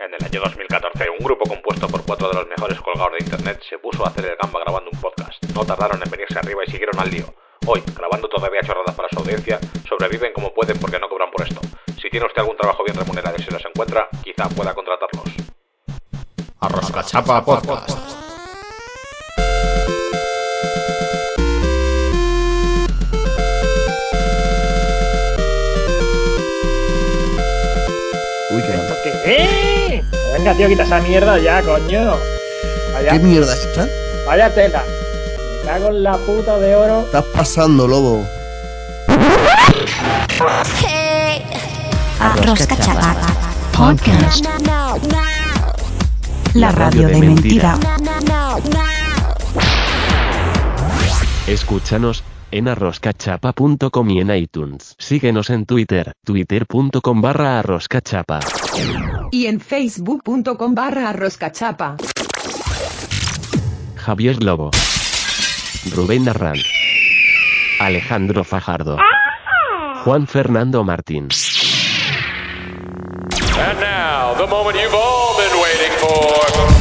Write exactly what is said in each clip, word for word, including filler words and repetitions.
En el año dos mil catorce, un grupo compuesto por cuatro de los mejores colgados de internet se puso a hacer el gamba grabando un podcast. No tardaron en venirse arriba y siguieron al lío. Hoy, grabando todavía chorradas para su audiencia, sobreviven como pueden porque no cobran por esto. Si tiene usted algún trabajo bien remunerado y se los encuentra, quizá pueda contratarlos. Arroscachapa Podcast. Uy, qué ¿Esto qué es? Venga, tío, quita esa mierda ya, coño. Vaya, ¿Qué mierda es esta? vaya tela. Me cago en la puta de oro. Estás pasando, lobo. Arroscachapa Podcast. La radio de mentira. Escúchanos en arroscachapa punto com y en iTunes. Síguenos en Twitter, twitter punto com barra arroscachapa. Y en facebook punto com barra arroscachapa. Javier Lobo, Rubén Arran, Alejandro Fajardo, Juan Fernando Martín. And now, the moment you've all been waiting for.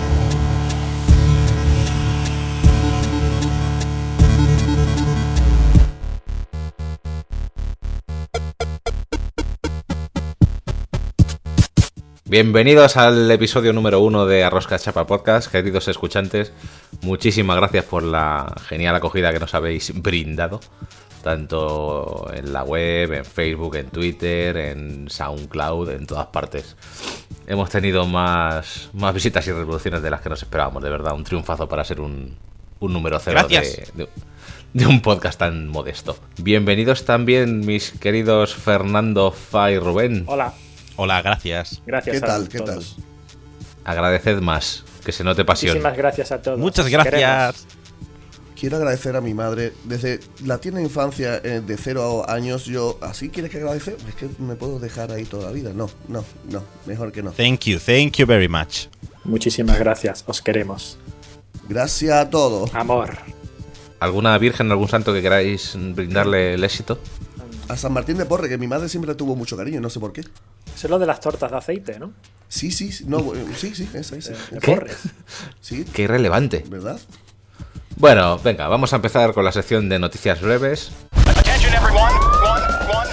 Bienvenidos al episodio número uno de Arroscachapa Podcast, queridos escuchantes. Muchísimas gracias por la genial acogida que nos habéis brindado, tanto en la web, en Facebook, en Twitter, en SoundCloud, en todas partes. Hemos tenido más, más visitas y reproducciones de las que nos esperábamos, de verdad, un triunfazo para ser un, un número cero de, de, de un podcast tan modesto. Bienvenidos también mis queridos Fernando, Fa y Rubén. Hola. Hola, gracias. Gracias ¿Qué a tal? ¿Qué tal? todos. Agradeced más, que se note pasión. Muchísimas gracias a todos. Muchas Os gracias. Quiero agradecer a mi madre. Desde la tierna infancia, eh, de cero años, yo... ¿Así quieres que agradecer? Es que me puedo dejar ahí toda la vida. No, no, no. Mejor que no. Thank you, thank you very much. queremos. Muchísimas gracias. Os queremos. Gracias a todos. Amor. ¿Alguna virgen, algún santo que queráis brindarle el éxito? A San Martín de Porres, que mi madre siempre tuvo mucho cariño, no sé por qué. Eso es lo de las tortas de aceite, ¿no? Sí, sí, sí, no, eh, sí, sí, esa, esa. De esa. Porres. Sí, Qué irrelevante. ¿verdad? Bueno, venga, vamos a empezar con la sección de noticias breves. Attention everyone. One,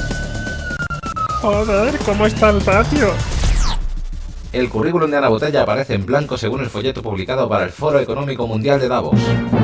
one. Joder, ¿cómo está el patio? El currículum de Ana Botella aparece en blanco según el folleto publicado para el Foro Económico Mundial de Davos.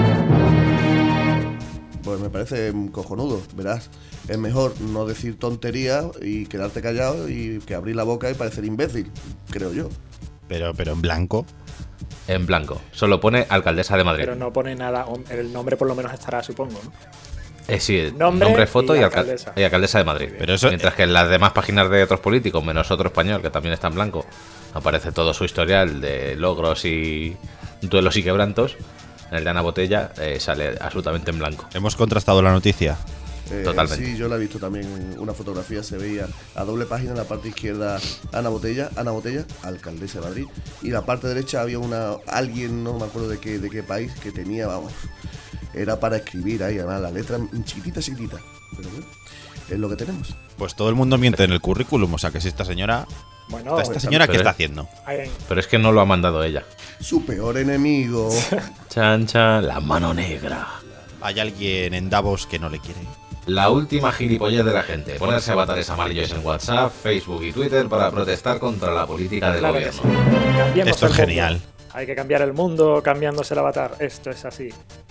Pues me parece cojonudo, verás. Es mejor no decir tonterías y quedarte callado y que abrir la boca y parecer imbécil, creo yo. Pero, pero en blanco. En blanco. Solo pone alcaldesa de Madrid. Pero no pone nada. El nombre por lo menos estará, supongo, ¿no? Eh, sí, Nombre nombre, foto y y, alcaldesa. alcal- y alcaldesa de Madrid. Pero eso- Mientras que en las demás páginas de otros políticos, menos otro español, que también está en blanco, aparece todo su historial de logros y duelos y quebrantos. En el de Ana Botella eh, sale absolutamente en blanco. Hemos contrastado la noticia. Eh, Totalmente. Sí, yo la he visto también. Una fotografía se veía a doble página en la parte izquierda Ana Botella, Ana Botella, alcaldesa de Madrid, y la parte derecha había una alguien, no me acuerdo de qué de qué país, que tenía, vamos, era para escribir ahí, además la letra chiquitita, chiquitita. Pero bueno, es lo que tenemos. Pues todo el mundo miente en el currículum, o sea que si esta señora... Bueno, ¿Esta señora qué pero- está haciendo? hay- Pero es que no lo ha mandado ella. Su peor enemigo. Chan, chan, la mano negra. Hay alguien en Davos que no le quiere. La última gilipollez de la gente. Ponerse avatares amarillos en WhatsApp, Facebook y Twitter para protestar contra la política del claro que gobierno. sí. Cambiemos Esto el es mundo. genial. Hay que cambiar el mundo cambiándose el avatar. Esto es así.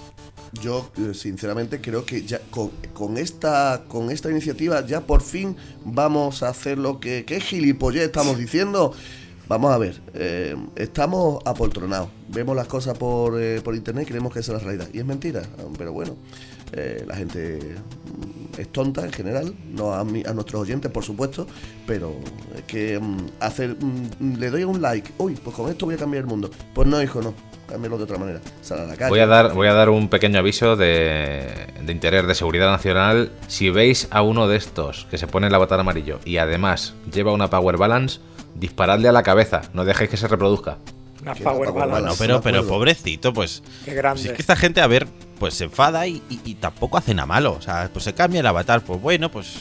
Yo, eh, sinceramente, creo que ya con, con esta con esta iniciativa ya por fin vamos a hacer lo que... ¿Qué gilipollez estamos diciendo? Vamos a ver, eh, estamos apoltronados. Vemos las cosas por, eh, por internet y creemos que esa es la realidad. Y es mentira, pero bueno, eh, la gente mm, es tonta en general, no a, mi- a nuestros oyentes, por supuesto, pero es que mm, hacer... mm, le doy un like, uy, pues con esto voy a cambiar el mundo. Pues no, hijo, no. Cámbialo de otra manera. Sal a la calle. Voy a dar, voy a dar un pequeño aviso de, de interés de seguridad nacional. Si veis a uno de estos que se pone el avatar amarillo y además lleva una power balance, disparadle a la cabeza, no dejéis que se reproduzca. Una ¿Qué power power balance. No, balance? pero, de pero acuerdo. pobrecito, pues... Qué grande. Si es que esta gente, a ver, pues se enfada y, y- y tampoco hace nada malo. O sea, pues se cambia el avatar. Pues bueno, pues...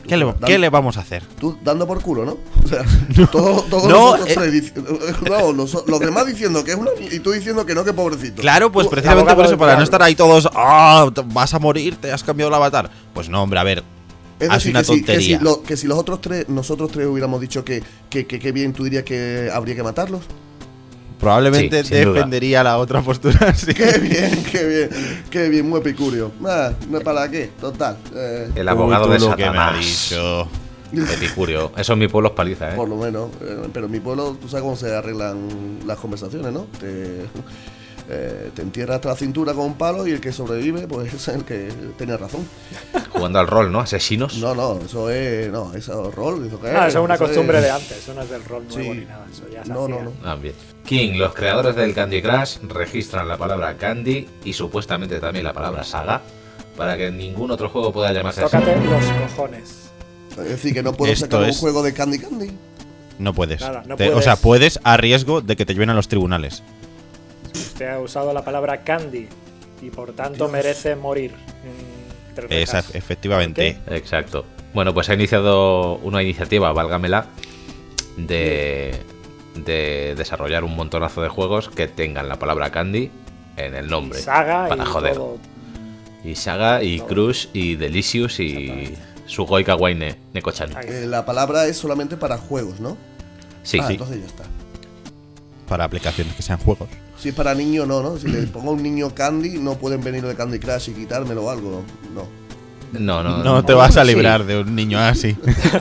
¿Qué le, Dan- ¿Qué le vamos a hacer? Tú dando por culo, ¿no? O sea, todo, todos No, nosotros eh. tres diciendo, no, noso- los demás diciendo que es una y tú diciendo que no, que pobrecito. Claro, pues Tú- precisamente abogado por eso, del para no diablo. estar ahí todos, ah, te- vas a morir, te has cambiado el avatar. Pues no, hombre, a ver, Es hace decir, una que si, que, tontería. si lo- que si los otros tres, nosotros tres hubiéramos dicho que, que, que, que bien, tú dirías que habría que matarlos. Probablemente Sí, sin duda. defendería la otra postura. Sí. Qué bien, qué bien, qué bien, muy epicurio. Ah, ¿no para qué? Total. Eh, El abogado Uy, de tú lo que me ha Satanás. dicho. Epicurio. Eso en mi pueblo es paliza, ¿eh? Por lo menos. eh, pero en mi pueblo, tú sabes cómo se arreglan las conversaciones, ¿no? Te, eh, te entierras hasta la cintura con un palo y el que sobrevive, pues es el que tenía razón. Jugando al rol, ¿no? Asesinos. No, no, eso es. No, eso es rol. Eso, Ah, eso es una costumbre es- de antes, eso no es del rol nuevo Sí. ni nada, eso ya se No, hacía. no, no. Ah, bien. King, los creadores del Candy Crush registran la palabra Candy y supuestamente también la palabra Saga para que ningún otro juego pueda llamarse así. Tócate los cojones. Es decir, que no puedo Esto sacar es- un juego de Candy Candy. No puedes. Nada, no Te- O puedes. sea, puedes a riesgo de que te lleven a los tribunales. Usted ha usado la palabra candy y por tanto Dios. merece morir. mm, entre Esa, rejas. efectivamente. Exacto. Bueno, pues ha iniciado una iniciativa, válgamela, de, de desarrollar un montonazo de juegos que tengan la palabra Candy en el nombre. Y saga para y joder. todo. Y Saga, y Todo. Crush, y Delicious, y Sugoi Kawaii ne, Neko-chan. Ahí Eh, está. la palabra es solamente para juegos, ¿no? Sí, ah, sí. entonces ya está. Para aplicaciones que sean juegos. Si es para niño, no, ¿no? Si le pongo a un niño Candy, no pueden venir de Candy Crush y quitármelo o algo, no. No, no, No te vas a Sí. librar de un niño así.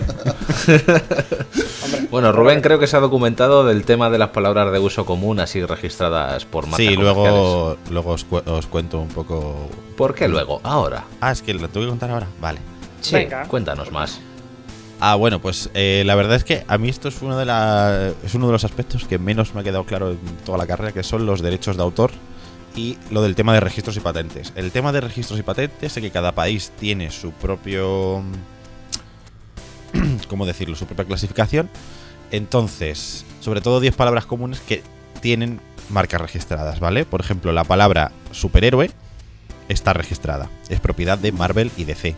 Bueno, Rubén creo que se ha documentado del tema de las palabras de uso común así registradas por marcas Sí, comerciales. luego, luego os, cu- os cuento un poco. ¿Por qué luego? Ahora. Ah, es que lo tengo que contar ahora. Vale. Sí, Venga. cuéntanos más. Ah, bueno, pues eh, la verdad es que a mí esto es uno de la, es uno de los aspectos que menos me ha quedado claro en toda la carrera, que son los derechos de autor y lo del tema de registros y patentes. El tema de registros y patentes es que cada país tiene su propio, ¿cómo decirlo? Su propia clasificación. Entonces, sobre todo diez palabras comunes que tienen marcas registradas, ¿vale? Por ejemplo, la palabra superhéroe está registrada. Es propiedad de Marvel y D C.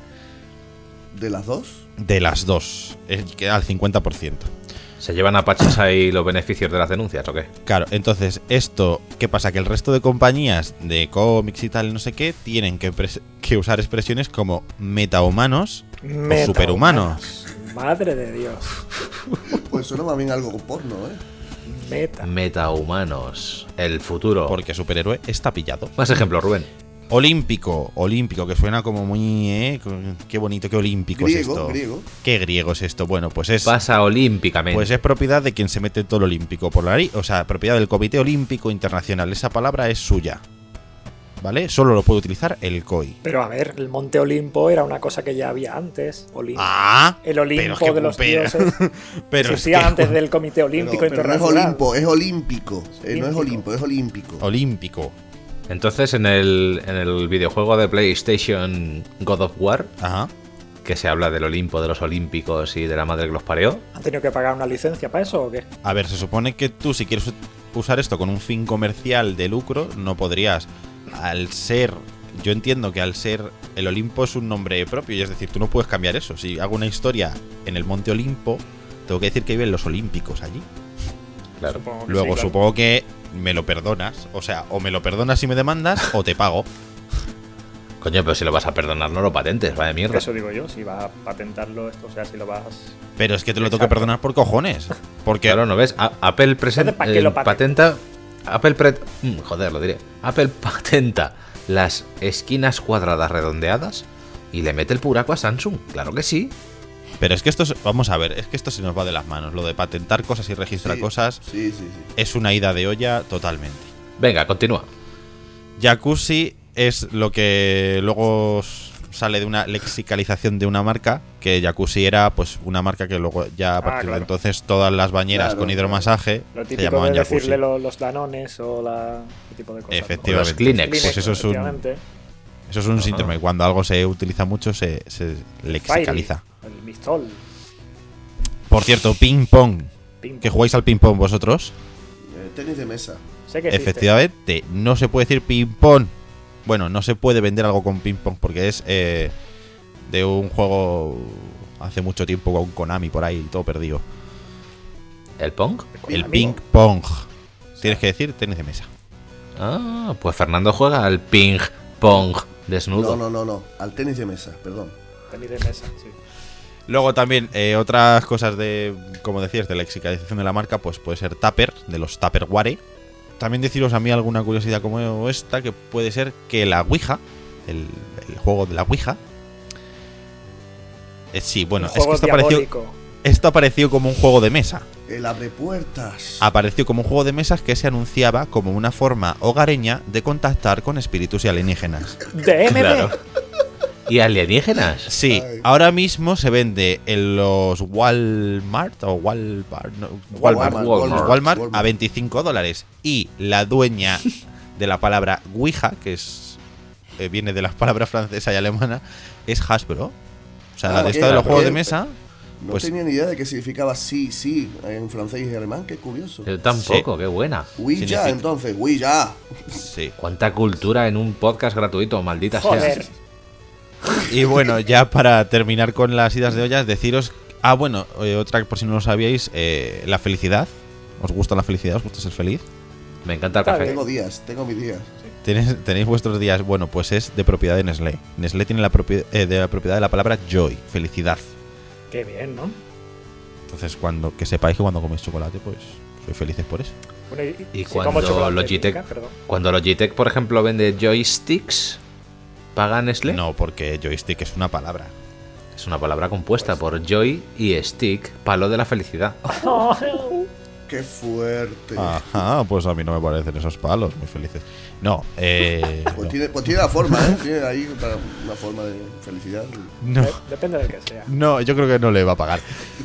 ¿De las dos? De las dos. Es que al cincuenta por ciento. ¿Se llevan a pachas ahí los beneficios de las denuncias o qué? Claro, entonces, esto, ¿qué pasa? Que el resto de compañías de cómics y tal, no sé qué, tienen que, pres- que usar expresiones como metahumanos o Metahumanos. superhumanos. Madre de Dios. Pues suena más bien algo con porno, ¿eh? Meta. Metahumanos. El futuro. Porque superhéroe está pillado. Más ejemplos, Rubén. Olímpico, olímpico, que suena como muy, ¿eh? Qué bonito, qué olímpico es Griego, esto. griego. Qué griego es esto. Bueno, pues es, Pasa olímpicamente. pues es propiedad de quien se mete en todo lo olímpico por la nariz. O sea, propiedad del Comité Olímpico Internacional. Esa palabra es suya. ¿Vale? Solo lo puede utilizar el C O I. Pero a ver, el Monte Olimpo era una cosa que ya había antes. Olimpo. Ah, el pero Olimpo es que- de los pero- dioses. pero es existía que- antes del Comité Olímpico Pero, pero no es Internacional. Olimpo, es olímpico. Eh, no es Olímpico. Olimpo, es olímpico. Olímpico. Entonces, en el, en el videojuego de PlayStation God of War, Ajá. que se habla del Olimpo, de los Olímpicos y de la madre que los parió, ¿Han tenido que pagar una licencia para eso o qué? A ver, se supone que tú, si quieres usar esto con un fin comercial de lucro, no podrías. Al ser. Yo entiendo que al ser. El Olimpo es un nombre propio, y es decir, tú no puedes cambiar eso. Si hago una historia en el Monte Olimpo, tengo que decir que viven los Olímpicos allí. claro. Supongo que Luego, sí, claro. supongo que me lo perdonas. O sea, o me lo perdonas si me demandas, o te pago. Coño, pero si lo vas a perdonar, no lo patentes, va de mierda. Eso digo yo, si vas a patentarlo, esto, o sea, si lo vas. Pero es que te lo tengo que Exacto. perdonar por cojones. Porque. Claro, ¿no ves? A- Apple presenta, Entonces, ¿para qué lo patenta. Apple pre- mm, joder, lo diré. Apple patenta las esquinas cuadradas redondeadas y le mete el puraco a Samsung. Claro que sí. Pero es que esto es- vamos a ver, es que esto se nos va de las manos. Lo de patentar cosas y registrar Sí, cosas Sí, sí, sí. es una ida de olla totalmente. Venga, continúa. Jacuzzi es lo que luego s- sale de una lexicalización de una marca, que Jacuzzi era pues una marca que luego ya a partir claro. de entonces todas las bañeras Claro, con hidromasaje Lo se típico llamaban de Jacuzzi. decirle lo- los danones o la. ese tipo de cosas. ¿no? Efectivamente. Los Kleenex. Pues eso es un, efectivamente. eso es un síntoma y cuando algo se utiliza mucho se, se lexicaliza. Fairy, el Mistol. Por cierto, ping pong. Ping ¿Que pong. jugáis al ping pong vosotros? Eh, tenis de mesa. Sé que existe. Efectivamente, no se puede decir ping pong. Bueno, no se puede vender algo con ping pong porque es eh, de un juego hace mucho tiempo con Konami por ahí, todo perdido. ¿El Pong? El ping pong. Tienes que decir tenis de mesa. Ah, pues Fernando juega al ping pong desnudo. No, no, no, no. Al tenis de mesa, perdón. Tenis de mesa, sí. Luego también, eh, otras cosas de, como decías, de lexicalización de la marca, pues puede ser Tupper, de los Tupperware. También deciros a mí alguna curiosidad como esta, que puede ser que la Ouija, el, el juego de la Ouija, eh, sí, bueno, es que esto apareció, esto apareció como un juego de mesa. El abrepuertas. Apareció como un juego de mesas que se anunciaba como una forma hogareña de contactar con espíritus y alienígenas. De M D. Claro. ¿Y alienígenas? Sí, Ay. ahora mismo se vende en los Walmart o Walmart, no, Walmart, Walmart, Walmart, Walmart. a veinticinco dólares. Y la dueña de la palabra Ouija, que es eh, viene de las palabras francesa y alemana, es Hasbro. O sea, Ah, la de ok, esta de los ok. juegos de mesa. No Pues- tenía ni idea de qué significaba sí, sí en francés y alemán. Qué curioso. Yo tampoco, qué buena. Ouija, significa- entonces, Ouija. Sí. Cuánta cultura en un podcast gratuito, maldita Joder. sea. Y bueno, ya para terminar con las idas de ollas, deciros. Ah, bueno, eh, otra por si no lo sabíais, eh, la felicidad. ¿Os gusta la felicidad? ¿Os gusta ser feliz? Me encanta el Está café. bien. Tengo días, tengo mis días. ¿Tenéis, tenéis vuestros días. Bueno, pues es de propiedad de Nestlé. Nestlé tiene la, propi- eh, de la propiedad de la palabra joy, felicidad. Qué bien, ¿no? Entonces, cuando que sepáis que cuando coméis chocolate, pues sois felices por eso. Bueno, y, Y si como cuando chocolate, Logitech, pica, perdón. cuando Logitech, por ejemplo, vende joysticks, ¿paga Nestlé? No, porque joystick es una palabra. Es una palabra compuesta por joy y stick, palo de la felicidad. Qué fuerte. Ajá, pues a mí no me parecen esos palos, muy felices. No, eh. Pues, no. tiene, pues tiene la forma, ¿eh? Tiene ahí para una forma de felicidad. No. De- Depende del que sea. No, yo creo que no le va a pagar.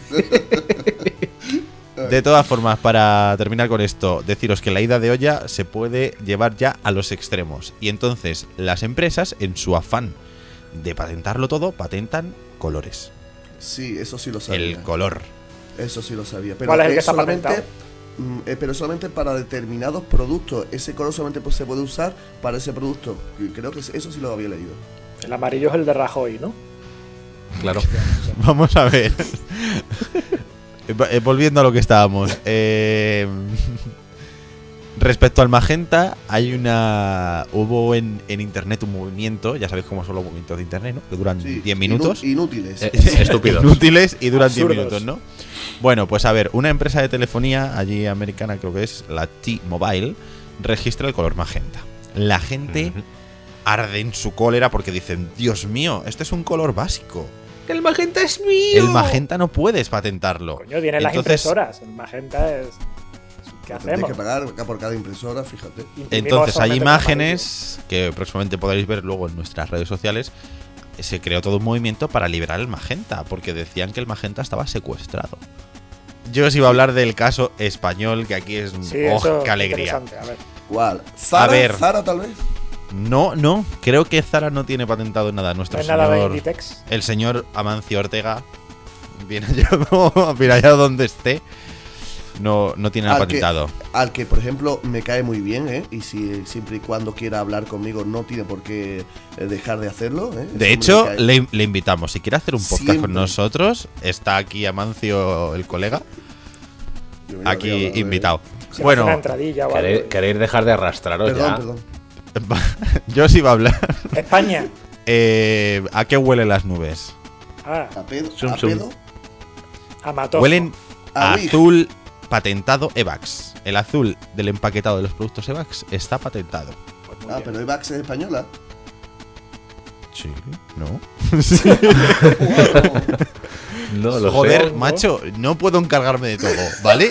De todas formas, para terminar con esto, deciros que la ida de olla se puede llevar ya a los extremos. Y entonces las empresas, en su afán de patentarlo todo, patentan colores. Sí, eso sí lo sabía. El color. Eso sí lo sabía. Pero ¿Cuál es el que está solamente, patentado? mm, eh, pero solamente para determinados productos. Ese color solamente pues, se puede usar para ese producto. Y creo que eso sí lo había leído. El amarillo es el de Rajoy, ¿no? Claro. Vamos a ver. Eh, Volviendo a lo que estábamos. Eh, respecto al magenta, hay una. Hubo en, en internet un movimiento. Ya sabéis cómo son los movimientos de internet, ¿no? Que duran Sí, diez minutos. inu- inútiles. Eh, Estúpidos. Inútiles y duran diez Absurdos. minutos, ¿no? Bueno, pues a ver, una empresa de telefonía allí americana, creo que es la T-Mobile, registra el color magenta. La gente Ujú. arde en su cólera porque dicen, Dios mío, este es un color básico. ¡El magenta es mío! El magenta no puedes patentarlo. Coño, tienen las Entonces- impresoras. El magenta es. ¿Qué Tienes hacemos? que pagar por cada impresora, fíjate. Imprimimos Entonces hay solamente imágenes que próximamente podréis ver luego en nuestras redes sociales. Se creó todo un movimiento para liberar el magenta, porque decían que el magenta estaba secuestrado. Yo os iba a hablar del caso español, que aquí es... Sí, ¡Oh, eso qué es alegría! interesante, a ver. ¿Cuál? ¿Zara? ver. ¿Zara tal vez? No, no, creo que Zara no tiene patentado nada. No Nuestro hay nada de señor, Inditex. el señor Amancio Ortega, bien allá, bien allá donde esté, no, no tiene nada Al que- patentado. Al que, por ejemplo, me cae muy bien, ¿eh? Y si siempre y cuando quiera hablar conmigo no tiene por qué eh, dejar de hacerlo, ¿eh? De Ese hecho, hombre me cae- le, le invitamos. Si quiere hacer un podcast Siempre. con nosotros, está aquí Amancio, el colega, Yo me aquí iba a- invitado. Si hace Bueno, una entradilla o algo. ¿Queréis, queréis dejar de arrastraros Perdón, ya? perdón. yo os iba a hablar. España. Eh, ¿A qué huelen las nubes? Ah, A pedo. Sum, a sum. pedo. a Matojo. Huelen A a Luis. azul patentado Evax. El azul del empaquetado de los productos Evax está patentado. Pues muy Ah, bien. pero Evax es española. Sí, ¿no? No lo Joder, sé. macho, no puedo encargarme de todo, ¿vale?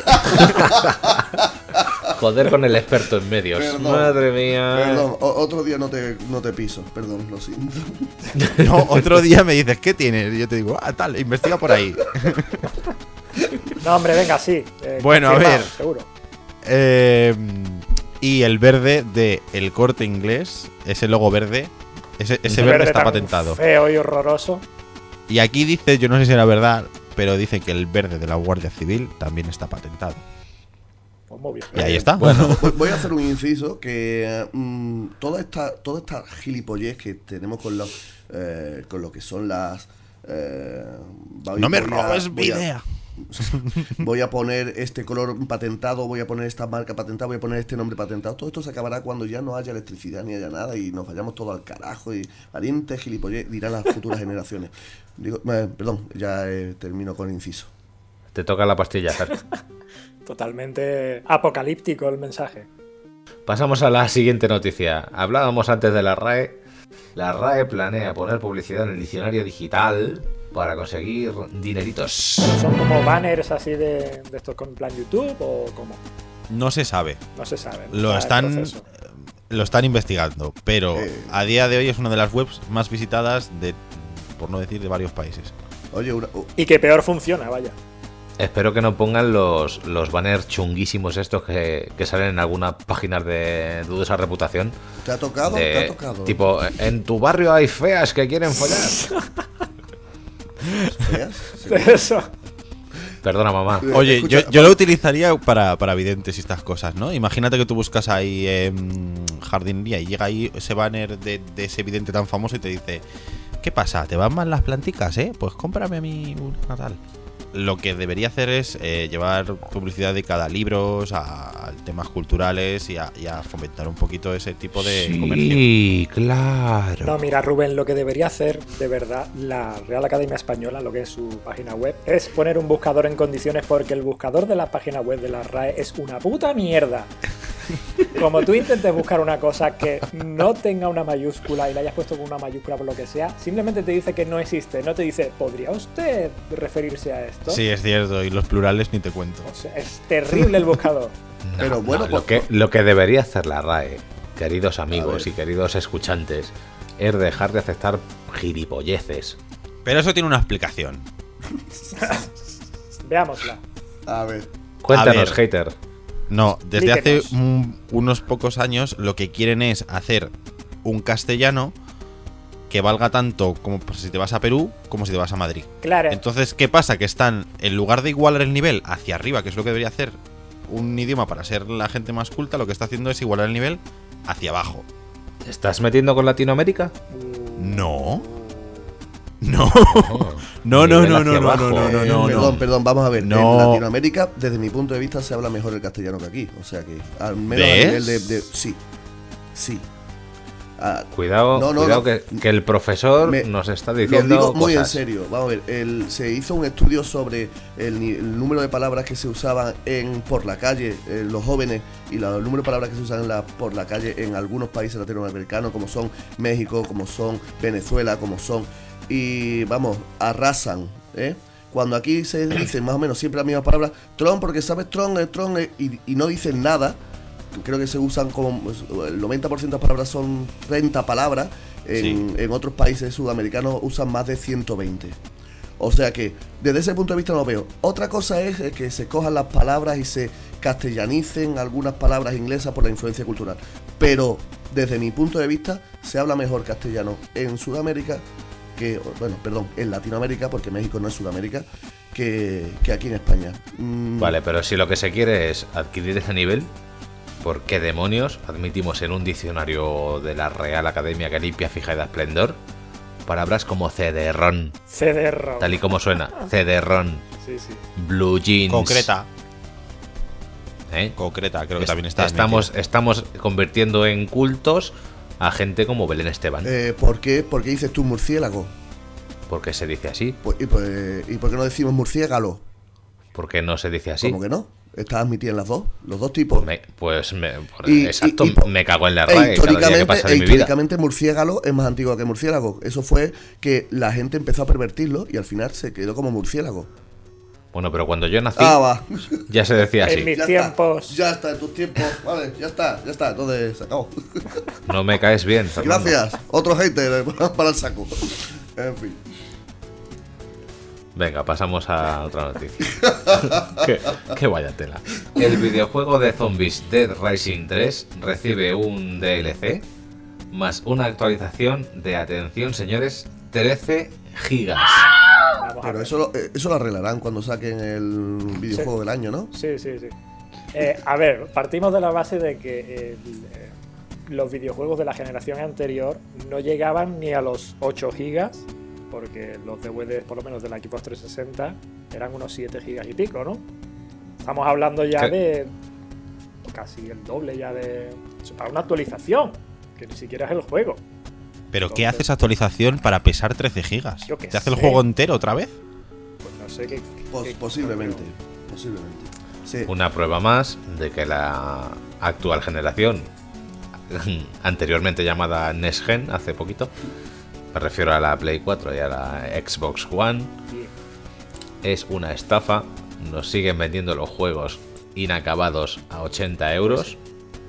Joder con el experto en medios. Perdón. Madre mía. Perdón, o- otro día no te, no te piso. Perdón, lo siento. No, otro día me dices, ¿qué tienes? Y yo te digo, ah, tal, investiga por ahí. No, hombre, venga, sí. eh, Bueno, a confirmado, ver. Seguro. Eh, y el verde de El Corte Inglés, ese logo verde, ese, ese verde está tan patentado. Feo y horroroso. Y aquí dice, yo no sé si era verdad, pero dice que el verde de la Guardia Civil también está patentado. Pues muy bien. Y ahí está. Bueno, voy- voy a hacer un inciso que mm, toda esta toda esta gilipollez que tenemos con los eh, con lo que son las Eh, voy, no me voy a, robes mi voy a, idea. Voy a poner este color patentado, voy a poner esta marca patentada, voy a poner este nombre patentado. Todo esto se acabará cuando ya no haya electricidad ni haya nada y nos vayamos todo al carajo y valiente gilipollez, dirán las futuras generaciones. Digo, eh, perdón, ya eh, termino con el inciso. Te toca la pastilla, Fer. Totalmente apocalíptico el mensaje. Pasamos a la siguiente noticia. Hablábamos antes de la R A E. La R A E planea poner publicidad en el diccionario digital para conseguir dineritos. ¿Son como banners así de, de estos con plan YouTube o cómo? No se sabe. No se sabe. Lo Ah, están el proceso. lo están investigando, pero Eh. a día de hoy es una de las webs más visitadas de, por no decir, de varios países. Oye, una, uh, Y que peor funciona, vaya. Espero que no pongan los, los banners chunguísimos estos que, que salen en algunas páginas de dudosa reputación. ¿te ha tocado? de- ¿Te ha tocado? Tipo, en tu barrio hay feas que quieren follar. ¿Feas? Sí. Eso. Perdona, mamá. Oye, Escucha, yo, yo lo utilizaría para, para videntes y estas cosas, ¿no? Imagínate que tú buscas ahí eh, jardinería y llega ahí ese banner de, de ese vidente tan famoso y te dice: ¿qué pasa? ¿Te van mal las planticas, eh? Pues cómprame a mí una tal. Lo que debería hacer es eh, llevar publicidad dedicada a libros, a, a temas culturales y a, y a fomentar un poquito ese tipo de comercio. Sí, claro. No, mira, Rubén, lo que debería hacer, de verdad, la Real Academia Española, lo que es su página web, es poner un buscador en condiciones, porque el buscador de la página web de la R A E es una puta mierda. Como tú intentes buscar una cosa que no tenga una mayúscula y la hayas puesto con una mayúscula por lo que sea, simplemente te dice que no existe, no te dice, ¿podría usted referirse a esto? Sí, es cierto, y los plurales ni te cuento. O sea, es terrible el buscador. No, Pero bueno, no, pues- lo, que, lo que debería hacer la R A E, queridos A amigos ver. y queridos escuchantes, es dejar de aceptar gilipolleces. Pero eso tiene una explicación. Veámosla. A ver, Cuéntanos, A ver. hater. No, desde hace Explíquenos. un- unos pocos años lo que quieren es hacer un castellano que valga tanto como si te vas a Perú como si te vas a Madrid. Claro. Entonces, ¿qué pasa? Que están, en lugar de igualar el nivel hacia arriba, que es lo que debería hacer un idioma para ser la gente más culta, lo que está haciendo es igualar el nivel hacia abajo. ¿Te estás metiendo con Latinoamérica? No. No. No, no, Nivel no, hacia no, no, abajo. no, no, eh, no, perdón, no. perdón, vamos a ver. No. En Latinoamérica, desde mi punto de vista, se habla mejor el castellano que aquí. O sea que, al menos ¿Ves? a nivel de, de- sí, sí. Ah, Cuidado, No, no, cuidado no. Que, que el profesor Me- nos está lo diciendo digo muy cosas. en serio. Vamos a ver, el- se hizo un estudio sobre el, ni- el número de palabras que se usaban en por la calle, eh, los jóvenes, y la- el número de palabras que se usan en la, por la calle en algunos países latinoamericanos, como son México, como son Venezuela, como son. Y vamos, arrasan, ¿eh? Cuando aquí se dicen más o menos siempre las mismas palabras, Tron, porque sabes Tron, es Tron, es- y, y no dicen nada. Creo que se usan como el noventa por ciento de las palabras son treinta palabras. En, Sí. en otros países sudamericanos usan más de ciento veinte. O sea que desde ese punto de vista no lo veo. Otra cosa es eh, que se cojan las palabras y se castellanicen algunas palabras inglesas por la influencia cultural. Pero desde mi punto de vista se habla mejor castellano en Sudamérica que, bueno, perdón, en Latinoamérica, porque México no es Sudamérica, que, que aquí en España. Mm, Vale, pero si lo que se quiere es adquirir ese nivel, ¿por qué demonios admitimos en un diccionario de la Real Academia que limpia, fija y da esplendor palabras como cederrón, C D R. tal y como suena? Cederrón, Sí, sí. blue jeans. Concreta. ¿Eh? Concreta, creo que Es- también está. estamos, admitido. estamos convirtiendo en cultos a gente como Belén Esteban. eh, ¿por, qué, ¿Por qué dices tú murciélago? ¿Por qué se dice así? Pues- ¿Y, pues, ¿Y por qué no decimos murciégalo? ¿Por qué no se dice así? ¿Cómo que no? Estás admitida en las dos, los dos tipos. Me- pues me, por- Y- exacto, y- y po- me cago en la E R A E cada día que históricamente, pasa e de mi vida. históricamente murciélago es más antiguo que murciélago. Eso fue que la gente empezó a pervertirlo y al final se quedó como murciélago. Bueno, pero cuando yo nací Ah, va. ya se decía En así. mi- Ya tiempos. Está, ya está, en tus tiempos. Vale, ya está, ya está. Entonces se acabó. No me caes bien, Fernando. Gracias. Otro hater para el saco. En fin. Venga, pasamos a otra noticia. qué, qué vaya tela. El videojuego de zombies Dead Rising tres recibe un D L C más una actualización de, atención señores, trece gigas. Vamos a Pero ver. eso lo, eh, eso lo arreglarán cuando saquen el videojuego del año, ¿no? Sí, sí, sí. Eh, a ver, partimos de la base de que el, eh, los videojuegos de la generación anterior no llegaban ni a los ocho gigas porque los D V Ds, por lo menos de la Xbox trescientos sesenta, eran unos siete gigas y pico, ¿no? Estamos hablando ya ¿Qué? de casi el doble ya de... para una actualización, que ni siquiera es el juego. ¿Pero qué Entonces, hace esa actualización para pesar trece gigas? Yo qué ¿Te hace el sé. juego entero otra vez? Pues no sé qué... Pos- qué- posiblemente, posiblemente. Sí. Una prueba más de que la actual generación, anteriormente llamada Next Gen, hace poquito, me refiero a la Play cuatro y a la Xbox One, es una estafa. Nos siguen vendiendo los juegos inacabados a ochenta euros.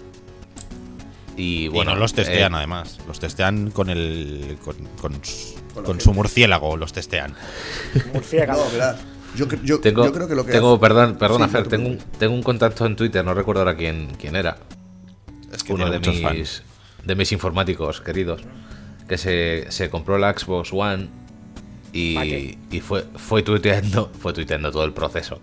Y bueno, y no los testean, eh, además. Los testean con el. con, con, su- Con la con gente. su murciélago, los testean. Murciélago. No, verás, yo, cre- yo, Tengo, yo creo que lo que tengo hace- perdón, perdona, Sí, Fer, no te tengo, un, preocupes. tengo un contacto en Twitter, no recuerdo ahora quién, quién era. Es que Uno tiene de muchos fans. mis, de mis informáticos queridos, que se, se compró la Xbox One ¿Pa y, qué? y fue, fue, tuiteando, fue tuiteando todo el proceso.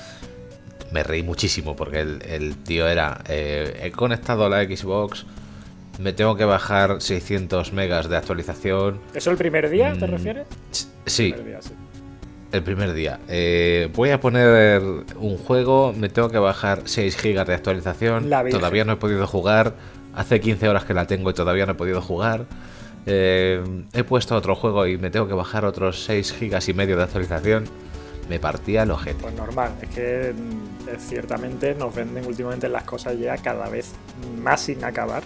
Me reí muchísimo porque el, el tío era, eh, he conectado a la Xbox, me tengo que bajar seiscientos megas de actualización. ¿Eso el primer día, te Mm, refieres? Sí, Primer día, sí. el primer día. Eh, voy a poner un juego, me tengo que bajar seis gigas de actualización. La Virgen. Todavía no he podido jugar. Hace quince horas que la tengo y todavía no he podido jugar. Eh, he puesto otro juego y me tengo que bajar otros seis gigas y medio de actualización. Me partía el ojete. Pues normal, es que mm, es ciertamente nos venden últimamente las cosas ya cada vez más sin acabar.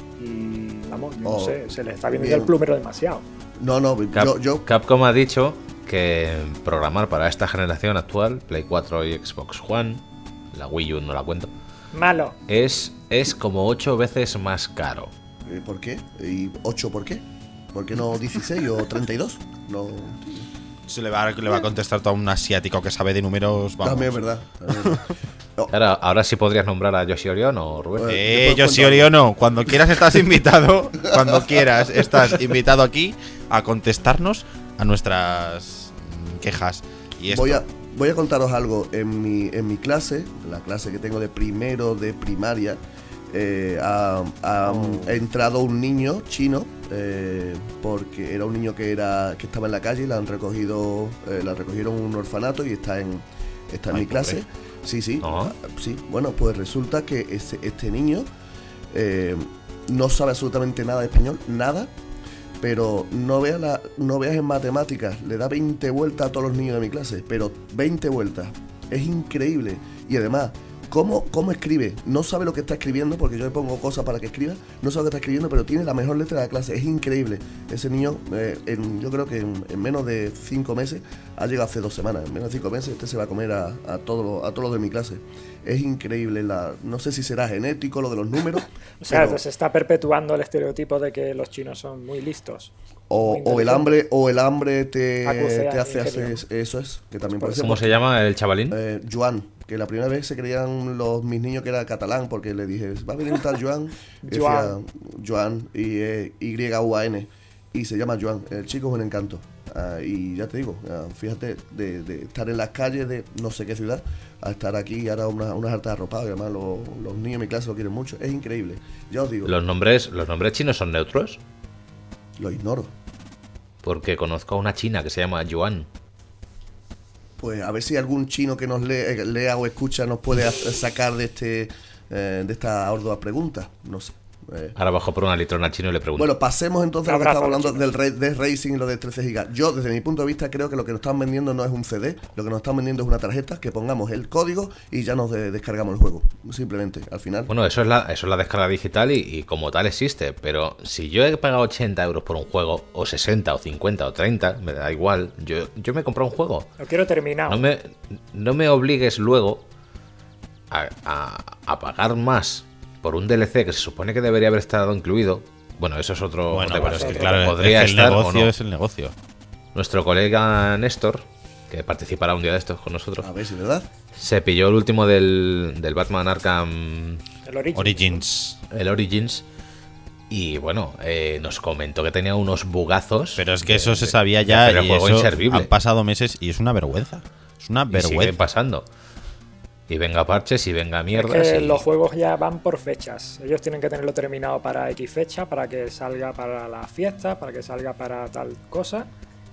Y vamos, yo no Oh, sé, se les está viendo ya bien. el plumero demasiado. No, no, Cap- yo, yo Capcom ha dicho que programar para esta generación actual, Play cuatro y Xbox One, la Wii U no la cuento, Malo. es, es como ocho veces más caro. eh, ¿por qué? ¿Y ocho por qué? ¿Por qué no dieciséis o treinta y dos? No, Se le va, le va a contestar todo un asiático que sabe de números. Vamos. también es verdad. también es verdad. No, Ahora, ahora sí podrías nombrar a Yoshi Orion o Rubén. Eh, Eh, después Yoshi cuento. Oriono, cuando quieras estás invitado. Cuando quieras estás invitado aquí a contestarnos a nuestras mm, quejas. Y esto. voy a voy a contaros algo. En mi, en mi clase, la clase que tengo de primero de primaria, eh, ha, ha Oh. entrado un niño chino, eh, porque era un niño que era que estaba en la calle y la han recogido, eh, la recogieron en un orfanato y está en está en Ay, mi clase. pobre. Sí, sí, Ah. sí. Bueno, pues resulta que este, este niño eh, no sabe absolutamente nada de español, nada. Pero no veas, la, no veas en matemáticas, le da veinte vueltas a todos los niños de mi clase, pero veinte vueltas. Es increíble. Y además, ¿cómo, cómo escribe? No sabe lo que está escribiendo, porque yo le pongo cosas para que escriba, no sabe lo que está escribiendo, pero tiene la mejor letra de la clase. Es increíble. Ese niño, eh, en, yo creo que en, en menos de cinco meses, ha llegado hace dos semanas, en menos de cinco meses, este se va a comer a, a todos los a todos los de mi clase. Es increíble. La, no sé si será genético lo de los números. O sea, pero- se está perpetuando el estereotipo de que los chinos son muy listos. O, Muy o el inteligente. hambre o el hambre te, Acucea, te hace ingenio. hacer eso es que también Pues puede ser. ¿Cómo se llama el chavalín? Eh, Joan, que la primera vez se creían los mis niños que era catalán porque le dije va a venir un tal Joan, y decía, Joan. Joan y eh, Y U A N y se llama Joan. El chico es un encanto. Ah, y ya te digo, ah, fíjate, de, de estar en las calles de no sé qué ciudad a estar aquí y ahora una- unas hartas arropados. Y además los, los niños de mi clase lo quieren mucho. Es increíble. Ya os digo, Los nombres, los nombres chinos son neutros, lo ignoro. porque conozco a una china que se llama Yuan. Pues a ver si algún chino que nos lee- lea o escucha nos puede ha- sacar de este eh, de esta ardua pregunta. No sé. Eh, Ahora bajo por una litrona al chino y le pregunto. Bueno, pasemos entonces a lo que Abrazo, estamos hablando chino. del Red Dead Racing y lo de trece gigas. Yo, desde mi punto de vista, creo que lo que nos están vendiendo no es un C D, lo que nos están vendiendo es una tarjeta, que pongamos el código y ya nos de- descargamos el juego. Simplemente, al final. Bueno, eso es la, eso es la descarga digital y, y como tal existe, pero si yo he pagado ochenta euros por un juego, o sesenta, o cincuenta, o treinta, me da igual, yo, yo me he comprado un juego. Lo quiero terminado. No me, no me obligues luego a, a- a pagar más por un D L C que se supone que debería haber estado incluido. Bueno, eso es otro Bueno, debate, pero es que que claro, podría es que el estar o negocio no. es el negocio. Nuestro colega Néstor, que participará un día de estos con nosotros, A ver si es verdad. se pilló el último del, del Batman Arkham, El Origins. Origins. el Origins, y bueno, eh, nos comentó que tenía unos bugazos. Pero es que de- eso se de- sabía de ya hacer el y juego eso inservible. han pasado meses y es una vergüenza. Es una Y sigue vergüenza. pasando. Y venga parches y venga Es mierdas. que y- los juegos ya van por fechas. Ellos tienen que tenerlo terminado para X fecha, para que salga para la fiesta, para que salga para tal cosa.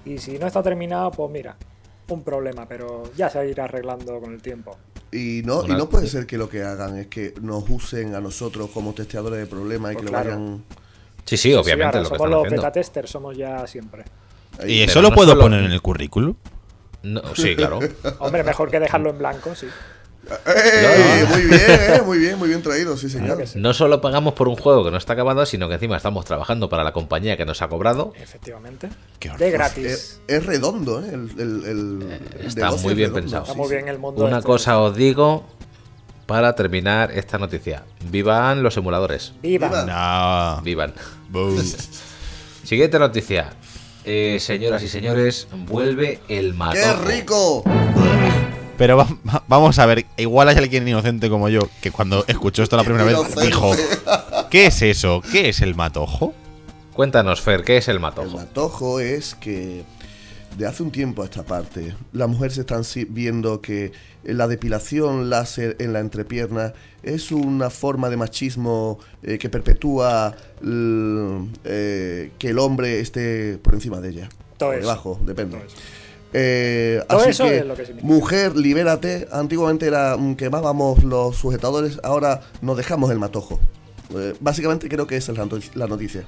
Y si no está terminado, pues mira, un problema, pero ya se irá arreglando con el tiempo. Y no, Una- y no puede ser que lo que hagan es que nos usen a nosotros como testeadores de problemas y Pues que claro. lo vayan... Sí, sí, Sí, obviamente ahora lo que somos están los haciendo. beta testers, somos ya siempre. ¿Y Ahí. eso Pero lo no puedo solo- poner en el currículum? No, sí, claro. Hombre, mejor que dejarlo en blanco, sí. ¡Eh! Muy bien, eh, muy bien, muy bien traído, sí señor. Claro que sí. No solo pagamos por un juego que no está acabado, sino que encima estamos trabajando para la compañía que nos ha cobrado. Efectivamente. Qué horror. De Es, gratis. es redondo, ¿eh? El, el, el está negocio muy es bien redondo, pensado. Está sí, muy sí. bien el mundo. Una este. cosa os digo para terminar esta noticia. Vivan los emuladores. ¡Viva! Viva. No. Vivan. Bu. Siguiente noticia. Eh, señoras y señores, vuelve el matojo. ¡Qué rico! Pero va- va- vamos a ver, igual hay alguien inocente como yo que cuando escuchó esto la primera vez Inocente. dijo, ¿qué es eso? ¿Qué es el matojo? Cuéntanos, Fer, ¿qué es el El matojo? matojo es que de hace un tiempo a esta parte, las mujeres están si- viendo que la depilación láser en la entrepierna es una forma de machismo eh, que perpetúa l- eh, que el hombre esté por encima de ella. Todo o eso. debajo, depende. Todo eso. Eh, Todo así eso que, es lo que significa. mujer, libérate. Antiguamente era mm, quemábamos los sujetadores, ahora nos dejamos el matojo. Eh, básicamente creo que esa es la noti- la noticia.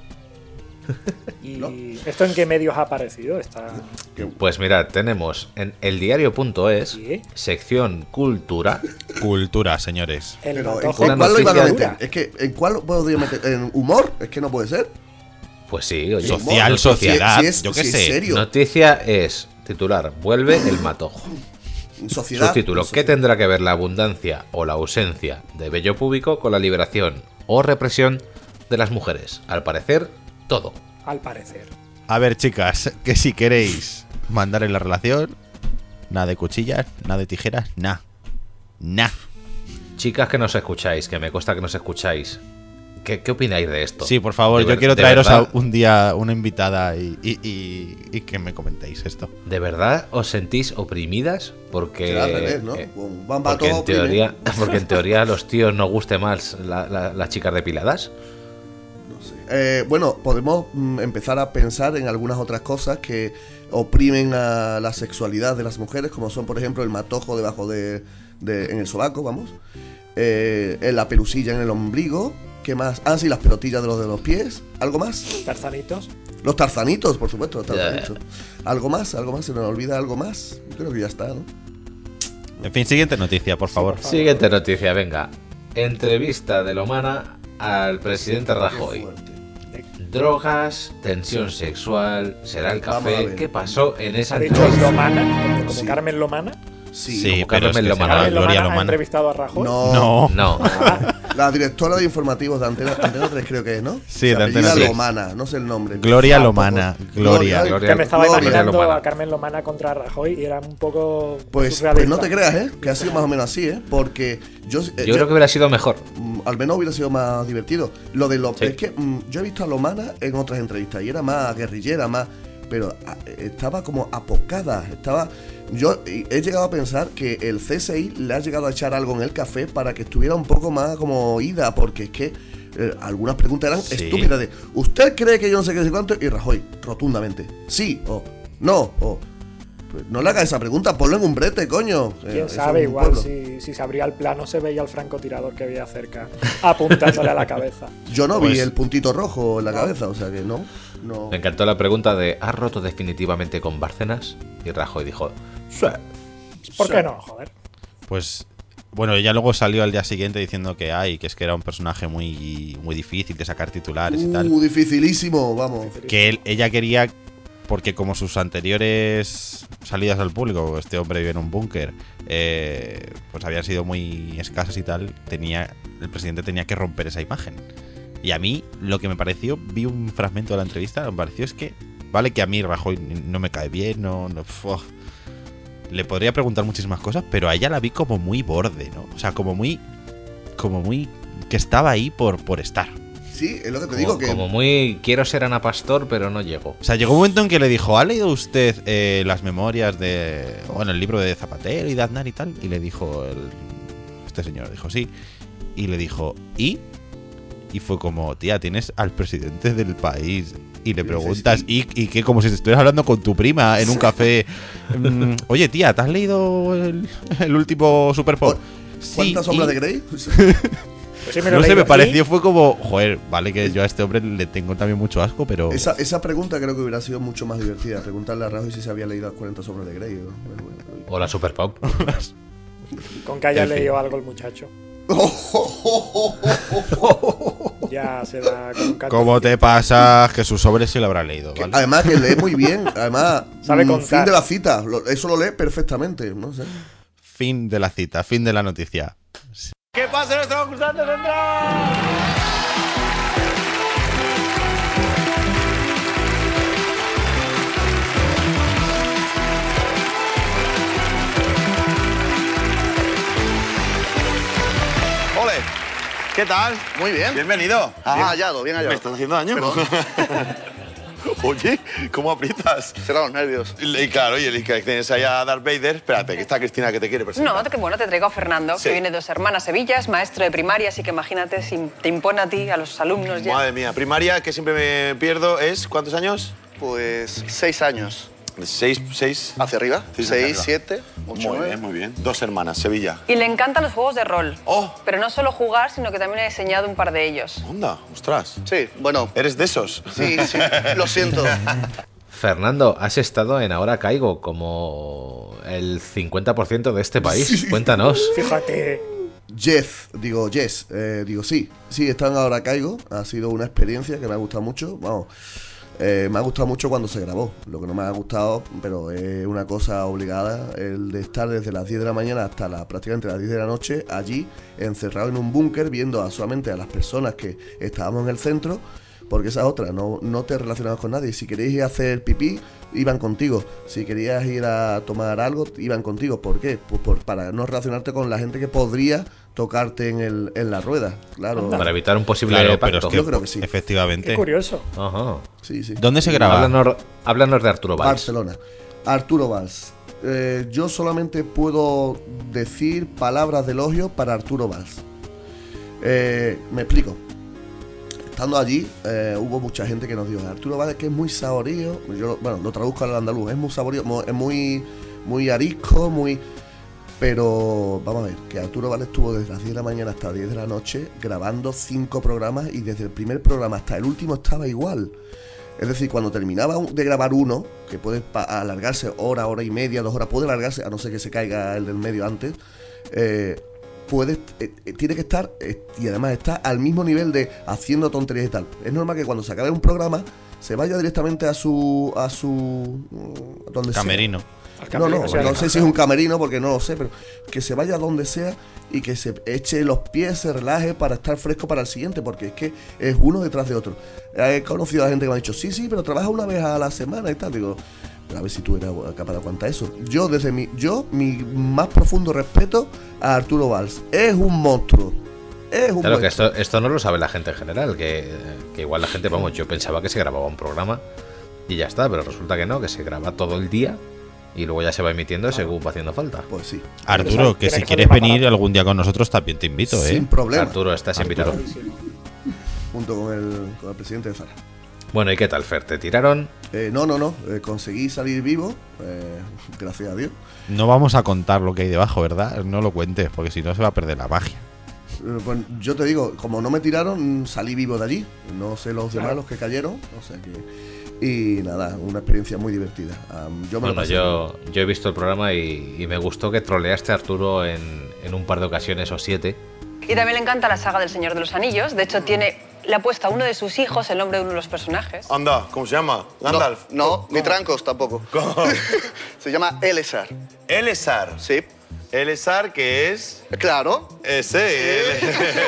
¿Y ¿No? esto en qué medios ha aparecido? Está... Pues mirad, tenemos en eldiario.es, ¿Sí? sección cultura. Cultura, señores. El Pero ¿en matojo. cuál, Una cuál lo iban a noticia- meter? Es que ¿en cuál podría meter? ¿En humor? Es que no puede ser. Pues sí, oye. Social, humor, sociedad, si es- yo qué si es sé. serio. Noticia es titular, vuelve el matojo. Sociedad. Subtítulo, ¿qué sociedad. tendrá que ver la abundancia o la ausencia de vello púbico con la liberación o represión de las mujeres? Al parecer, todo. Al parecer. A ver, chicas, que si queréis mandar en la relación, nada de cuchillas, nada de tijeras, nada. Nah. Chicas que nos escucháis, que me consta que nos escucháis, ¿qué, qué opináis de esto? Sí, por favor, De yo ver- quiero de traeros a verdad- un día una invitada y, y- y- y que me comentéis esto. ¿De verdad os sentís oprimidas? Porque, Será al revés, ¿no? eh, Con Bam porque, en Matojo oprime. teoría, porque en teoría a los tíos nos guste más la- la- las chicas depiladas. No sé. Eh, bueno, podemos mm, empezar a pensar en algunas otras cosas que oprimen a la sexualidad de las mujeres, como son, por ejemplo, el matojo debajo de, de- en el sobaco, vamos, eh, en la pelusilla en el ombligo, ¿qué más? Ah, sí, las pelotillas de los de los pies, ¿algo más? Tarzanitos. Los tarzanitos, por supuesto, los Ya. tarzanitos. ¿Algo más? ¿Algo más? ¿Se nos olvida algo más? Yo creo que ya está, ¿no? En fin, siguiente noticia, por favor. Siguiente noticia, venga. Entrevista de Lomana al presidente Rajoy. Qué fuerte. Drogas, tensión sexual, será el Vamos a café. ver. ¿Qué pasó en esa ¿Ha dicho entrevista? Lomana? ¿Como, como Sí. Carmen Lomana? Sí. Sí, como pero es Carmen que Lomana. será ¿Carmen Gloria Lomana ha Lomana. entrevistado a Rajoy? No, No. No. la directora de informativos de Antena, Antena tres creo que es, ¿no? Sí, Se de apellida Antena tres. Lomana, no sé el nombre. Gloria Ah, Lomana, poco. Gloria. Gloria. Que me estaba Gloria imaginando Lomana. a Carmen Lomana contra Rajoy y era un poco Pues, pues surrealista. no te creas, ¿eh? Que ha sido más o menos así, ¿eh? Porque yo, eh, Yo creo que hubiera sido mejor. mm, al menos hubiera sido más divertido. Lo de lo Sí. es que mm, yo he visto a Lomana en otras entrevistas y era más guerrillera, más, pero ah, estaba como apocada, estaba. Yo he llegado a pensar que el C S I le ha llegado a echar algo en el café para que estuviera un poco más como ida, porque es que eh, algunas preguntas eran Sí. estúpidas de ¿usted cree que yo no sé qué sé cuánto? Y Rajoy, rotundamente, sí o no o pues no le haga esa pregunta, ponlo en un brete, coño. Eh, Quién eso sabe, es un igual pueblo. si, si se abría el plano se veía al francotirador que veía cerca apuntándole a la cabeza. Yo no Pues- vi el puntito rojo en la cabeza, o sea que no. no. Me encantó la pregunta de ¿has roto definitivamente con Bárcenas? Y Rajoy dijo, sí. ¿Por qué no? Joder. Pues bueno, ella luego salió al día siguiente diciendo que ay, que es que era un personaje muy, muy difícil de sacar titulares y tal. Uh, dificilísimo, vamos. Que él- ella quería, porque como sus anteriores salidas al público, este hombre vive en un búnker, eh, pues habían sido muy escasas y tal, tenía el presidente tenía que romper esa imagen. Y a mí lo que me pareció, vi un fragmento de la entrevista, me pareció es que, vale que a mí Rajoy no me cae bien, no, no uf, le podría preguntar muchísimas cosas, pero a ella la vi como muy borde, ¿no? O sea, como muy, como muy, que estaba ahí por, por estar. Sí, es lo que te Como, digo que. como muy quiero ser Ana Pastor, pero no llego. O sea, llegó un momento en que le dijo, ¿ha leído usted eh, las memorias de... bueno, el libro de Zapatero y de Aznar y tal? Y le dijo el, este señor, dijo sí. Y le dijo, ¿y? Y fue como, tía, tienes al presidente del país y le preguntas, ¿y, y qué? Como si te estuvieras hablando con tu prima en un café. mm, Oye, tía, ¿te has leído el, el último Super Pop? ¿Cuántas sí, sombras y... de Grey? Pues sí, me lo No he sé, me leído. pareció, ¿Y? fue como, joder, vale que yo a este hombre le tengo también mucho asco, pero... Esa, esa pregunta creo que hubiera sido mucho más divertida. Preguntarle a Rajoy si se había leído las cuarenta sombras de Grey. O, bueno, bueno. O la Super Pop. Con que haya En fin. leído algo el muchacho. Ya se da con un canto. ¿Cómo te pasa? Que sus sobres sí lo habrá leído, Que ¿vale? además que lee muy bien. Además, Sabe mm, contar. fin de la cita. Lo- eso lo lee perfectamente. No sé. Fin de la cita, fin de la noticia. ¿Qué pasa, nuestro concursante central? Ole, ¿qué tal? Muy bien. Bienvenido. Ah, Bien. hallado, bien hallado. Me estás haciendo daño, ¿no? Perdón. Oye, ¿cómo aprietas? Será los nervios. Y claro, y el que tienes ahí a Darth Vader. Espérate, que está Cristina que te quiere presentar. No, que bueno, te traigo a Fernando, Sí. que viene de dos hermanas Sevillas, maestro de primaria, así que imagínate si te impone a ti, a los alumnos ya. Madre mía, primaria que siempre me pierdo es ¿cuántos años? Pues seis años. Seis, seis. Hacia arriba. Seis hacia Seis, arriba. siete, ocho, Muy nueve. bien, muy bien. Dos hermanas, Sevilla. Y le encantan los juegos de rol. ¡Oh! Pero no solo jugar, sino que también ha diseñado un par de ellos. Onda, ostras. Sí, bueno. ¿Eres de esos? Sí, sí. Lo siento. Fernando, has estado en Ahora Caigo como el cincuenta por ciento de este país. Cuéntanos. Fíjate. Jeff, digo Jess, eh, digo sí. Sí, están ahora caigo. Ha sido una experiencia que me ha gustado mucho. Vamos. Eh, me ha gustado mucho cuando se grabó. Lo que no me ha gustado, pero es una cosa obligada, el de estar desde las diez de la mañana hasta la, prácticamente las diez de la noche allí, encerrado en un búnker, viendo a, solamente a las personas que estábamos en el centro, porque esa es otra, no, no te relacionabas con nadie. Si querías ir a hacer pipí, iban contigo. Si querías ir a tomar algo, iban contigo. ¿Por qué? Pues por, para no relacionarte con la gente que podría tocarte en, el, en la rueda. Claro. Para evitar un posible Claro, pero es pacto. que, Yo creo que sí. efectivamente. Qué curioso. Ajá. Sí, sí. ¿Dónde se graba? Háblanos, háblanos de Arturo Valls. Barcelona. Arturo Valls. Eh, yo solamente puedo decir palabras de elogio para Arturo Valls. Eh, me explico. Estando allí, eh, hubo mucha gente que nos dijo: Arturo Valls, que es muy saborío. Yo, lo- bueno, lo traduzco al andaluz. Es muy saborío, mo- es muy, muy arisco, muy. Pero vamos a ver, que Arturo Valls estuvo desde las diez de la mañana hasta las diez de la noche grabando cinco programas, y desde el primer programa hasta el último estaba igual. Es decir, cuando terminaba un- de grabar uno, que puede pa- alargarse hora, hora y media, dos horas, puede alargarse, a no ser que se caiga el del medio antes, eh, puede, eh, eh, tiene que estar, eh, y además está al mismo nivel de haciendo tonterías y tal. Es normal que cuando se acabe un programa, se vaya directamente a su... a su mm, donde sea. Camerino. Al No, camerino, no, o sea, no sé si es un camerino porque no lo sé, pero que se vaya donde sea y que se eche los pies, se relaje para estar fresco para el siguiente, porque es que es uno detrás de otro. He conocido a gente que me ha dicho, sí, sí, pero trabaja una vez a la semana y tal. Digo, a ver si tú eres capaz de aguantar eso. Yo, desde mi, yo, mi más profundo respeto a Arturo Valls. Es un monstruo. Es un Claro que monstruo. esto, esto no lo sabe la gente en general, que, que igual la gente, vamos, yo pensaba que se grababa un programa y ya está, pero resulta que no, que se graba todo el día y luego ya se va emitiendo según va haciendo falta. Pues sí. Arturo, que Tiene si que quieres salir más venir barato. algún día con nosotros también te invito, ¿eh? Sin problema. Arturo, estás Arturo. invitado. Junto con el, con el presidente de Zara. Bueno, ¿y qué tal, Fer? ¿Te tiraron? Eh, no, no, no. eh, conseguí salir vivo. eh, gracias a Dios. No vamos a contar lo que hay debajo, ¿verdad? No lo cuentes, porque si no se va a perder la magia. Eh, Bueno, yo te digo, como no me tiraron, salí vivo de allí. No sé los demás, los que cayeron. O sea que. Y nada, una experiencia muy divertida. Um, yo me lo Bueno, pasé yo, yo he visto el programa y, y me gustó que troleaste a Arturo en, en un par de ocasiones o siete. Y también le encanta la saga del Señor de los Anillos. De hecho, tiene, le ha puesto a uno de sus hijos el nombre de uno de los personajes. Anda, ¿cómo se llama? No, Gandalf. no, ni Trancos tampoco. ¿Cómo? Se llama Elessar. Elessar. Sí. Elessar, que es... Claro. Ese. el-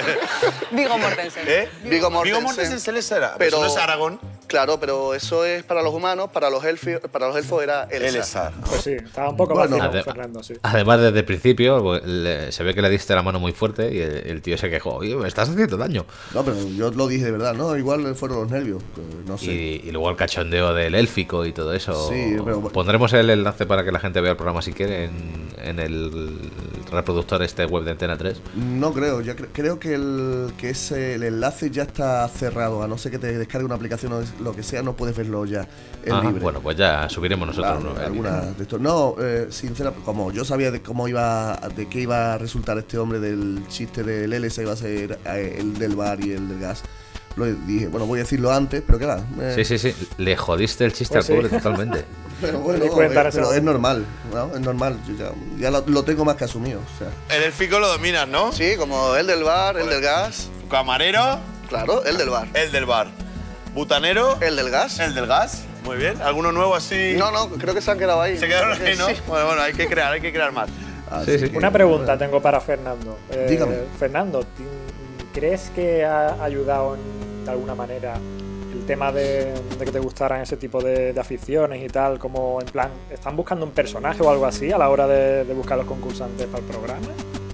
Viggo Mortensen. ¿Eh? Viggo Mortensen. Viggo Mortensen es Elessar. Pero- Pero no es Aragón. Claro, pero eso es para los humanos, para los elfos, para los elfos era Elessar. Elessar. Pues sí, estaba un poco Bueno, vacío, ade- Fernando, sí. Además, desde el principio pues, le- se ve que le diste la mano muy fuerte y el, el tío se quejó. Oye, me estás haciendo daño. No, pero yo lo dije de verdad, ¿no? Igual fueron los nervios. que No sé. Y, y luego el cachondeo del élfico y todo eso. Sí, pero- Pondremos el enlace para que la gente vea el programa si quiere en, en el reproductor este web de Antena tres? No creo, yo cre- creo que el que ese, el enlace ya está cerrado, a no ser que te descargue una aplicación o lo que sea, no puedes verlo ya en Ah, libre. bueno, pues ya subiremos nosotros Claro, uno. alguna de estos. No, eh, sinceramente, como yo sabía de cómo iba, de qué iba a resultar este hombre del chiste del L S, iba a ser eh, el del bar y el del gas. Lo dije, bueno, voy a decirlo antes, pero qué va. Eh, Sí, sí, sí. Le jodiste el chiste Pues al sí. pobre totalmente. Pero bueno, Me di cuenta eh, en ese pero es momento. normal, ¿no? Es normal. Yo ya ya lo, lo tengo más que asumido. O sea. El élfico lo dominas, ¿no? Sí, como el del bar, el del gas. Camarero. Claro, el del bar. El del bar. Butanero. El del gas. El del gas. Muy bien. ¿Alguno nuevo así? No, no, creo que se han quedado ahí. Se quedaron ahí, ¿no? Sí. Bueno, bueno, hay que crear, hay que crear más. Así que, Una pregunta tengo para Fernando. Eh, Dígame. Fernando, ¿ti- ¿crees que ha ayudado en- de alguna manera el tema de, de que te gustaran ese tipo de, de aficiones y tal? Como en plan, ¿están buscando un personaje o algo así a la hora de, de buscar los concursantes para el programa?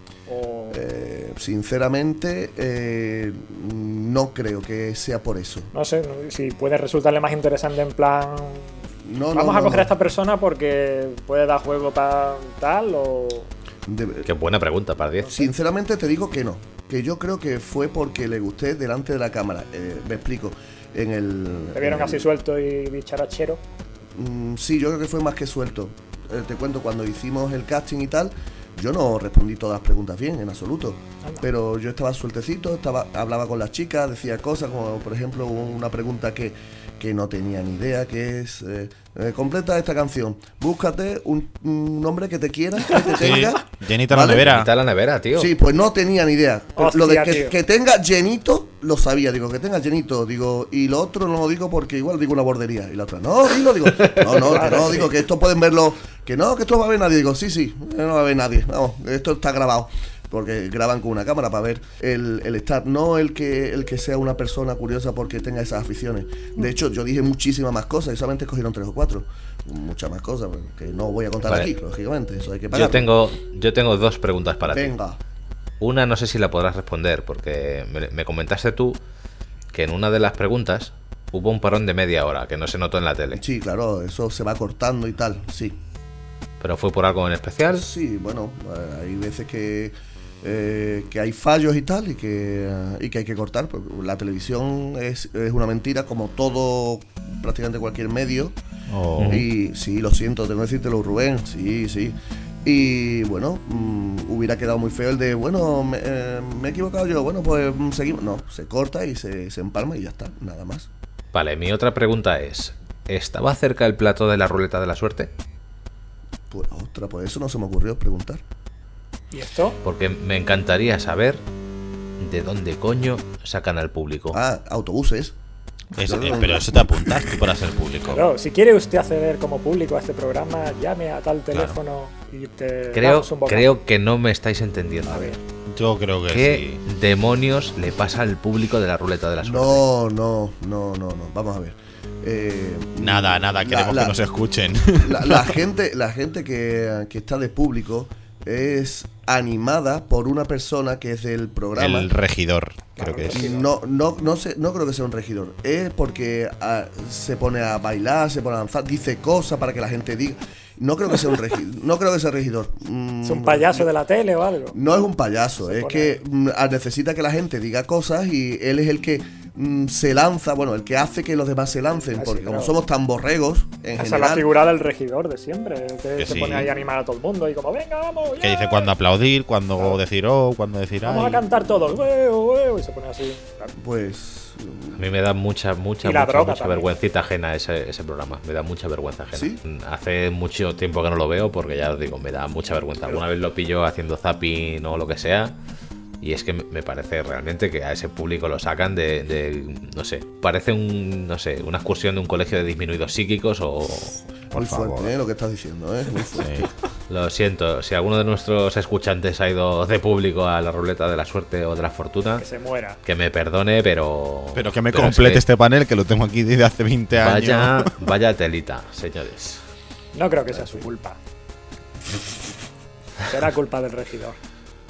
O... Eh, sinceramente, eh, no creo que sea por eso. No sé, no- si puede resultarle más interesante en plan... No, Vamos no, a coger no, a esta persona porque puede dar juego para tal o... De- Qué buena pregunta para diez. Sinceramente te digo que no. Que yo creo que fue porque le gusté delante de la cámara. Eh, me explico. En el. ¿Te vieron en así el- suelto y bicharachero? Mm, sí, yo creo que fue más que suelto. Eh, te cuento, cuando hicimos el casting y tal, yo no respondí todas las preguntas bien, en absoluto. Anda. Pero yo estaba sueltecito, estaba, hablaba con las chicas, decía cosas como, por ejemplo, una pregunta que, que no tenía ni idea, que es, eh, eh, completa esta canción, búscate un, un hombre que te quiera, que te Sí, tenga. llenita la ¿vale? nevera. Está la nevera, tío. Sí, pues no tenía ni idea. Pero Hostia, lo de que, tío. que tenga llenito, lo sabía, digo, que tenga llenito, digo, y lo otro no lo digo porque igual digo una bordería. Y la otra, no, dilo, digo, no, no, que Claro, no, sí. digo, que esto pueden verlo, que no, que esto no va a ver nadie. Digo, sí, sí, no va a ver nadie, vamos, esto está grabado. Porque graban con una cámara para ver el, el estar, no el que el que sea una persona curiosa porque tenga esas aficiones. De hecho, yo dije muchísimas más cosas y solamente escogieron tres o cuatro. Muchas más cosas que no voy a contar Vale. aquí, lógicamente, eso hay que pagar. Yo tengo, yo tengo dos preguntas para ti. Venga. Una no sé si la podrás responder, porque me, me comentaste tú que en una de las preguntas hubo un parón de media hora, que no se notó en la tele. Sí, claro, eso se va cortando y tal, sí. ¿Pero fue por algo en especial? Sí, bueno, eh, hay veces que, eh, que hay fallos y tal y que, eh, y que hay que cortar. Porque la televisión es, es una mentira, como todo, prácticamente cualquier medio. Oh. Y sí, lo siento, tengo que decírtelo, Rubén, sí, sí. Y bueno, mm, hubiera quedado muy feo el de, bueno, me, eh, me he equivocado yo, bueno, pues mm, seguimos. No, se corta y se, se empalma y ya está, nada más. Vale, mi otra pregunta es, ¿estaba cerca el plato de la ruleta de la suerte? Pues, ostras, pues eso no se me ocurrió preguntar. ¿Y esto? Porque me encantaría saber de dónde coño sacan al público. Ah, autobuses. Es- eh, pero eso te apuntaste para ser público. Claro, si quiere usted acceder como público a este programa, llame a tal teléfono y te Creo, damos un bocado. creo que no me estáis entendiendo. A ver. Yo creo que ¿Qué sí. demonios le pasa al público de la ruleta de la suerte? No, no, no, no, no. Vamos a ver. Eh, Nada, nada, la- queremos la- que nos escuchen. La, la gente, la gente que, que está de público es animada por una persona que es del programa. El regidor, creo que es. No, no, no sé, no creo que sea un regidor. Es porque ah, se pone a bailar, se pone a danzar, dice cosas para que la gente diga. No creo que sea un regidor. No creo que sea regidor. Mm, ¿Es un payaso de la tele o algo? No es un payaso, Se es pone- que mm, ah, necesita que la gente diga cosas y él es el que mm, se lanza, bueno, el que hace que los demás se lancen, Ah, sí, porque como claro. somos tan borregos en Esa es la general. figura del regidor de siempre, que, Que se sí. pone ahí a animar a todo el mundo y como, venga, vamos, Que ya, dice cuándo aplaudir, cuándo decir oh, cuándo decir vamos a ay. cantar todos, huevo, huevo, y se pone así. Claro. Pues A mí me da mucha, mucha, Y la mucha, droga mucha también. vergüencita ajena ese, ese programa. Me da mucha vergüenza ajena. ¿Sí? Hace mucho tiempo que no lo veo porque ya os digo, me da mucha vergüenza. Alguna vez lo pillo haciendo zapping o lo que sea. Y es que me me parece realmente que a ese público lo sacan de, de, no sé, parece un, no sé, una excursión de un colegio de disminuidos psíquicos o... Por muy favor. fuerte, ¿eh? Lo que estás diciendo, ¿eh? Muy fuerte. Sí. Lo siento, si alguno de nuestros escuchantes ha ido de público a la ruleta de la suerte o de la fortuna, Que se muera. que me perdone, pero... Pero que me pero es complete que este panel que lo tengo aquí desde hace veinte años. Vaya, vaya telita, señores. No creo que sea su culpa. Será culpa del regidor.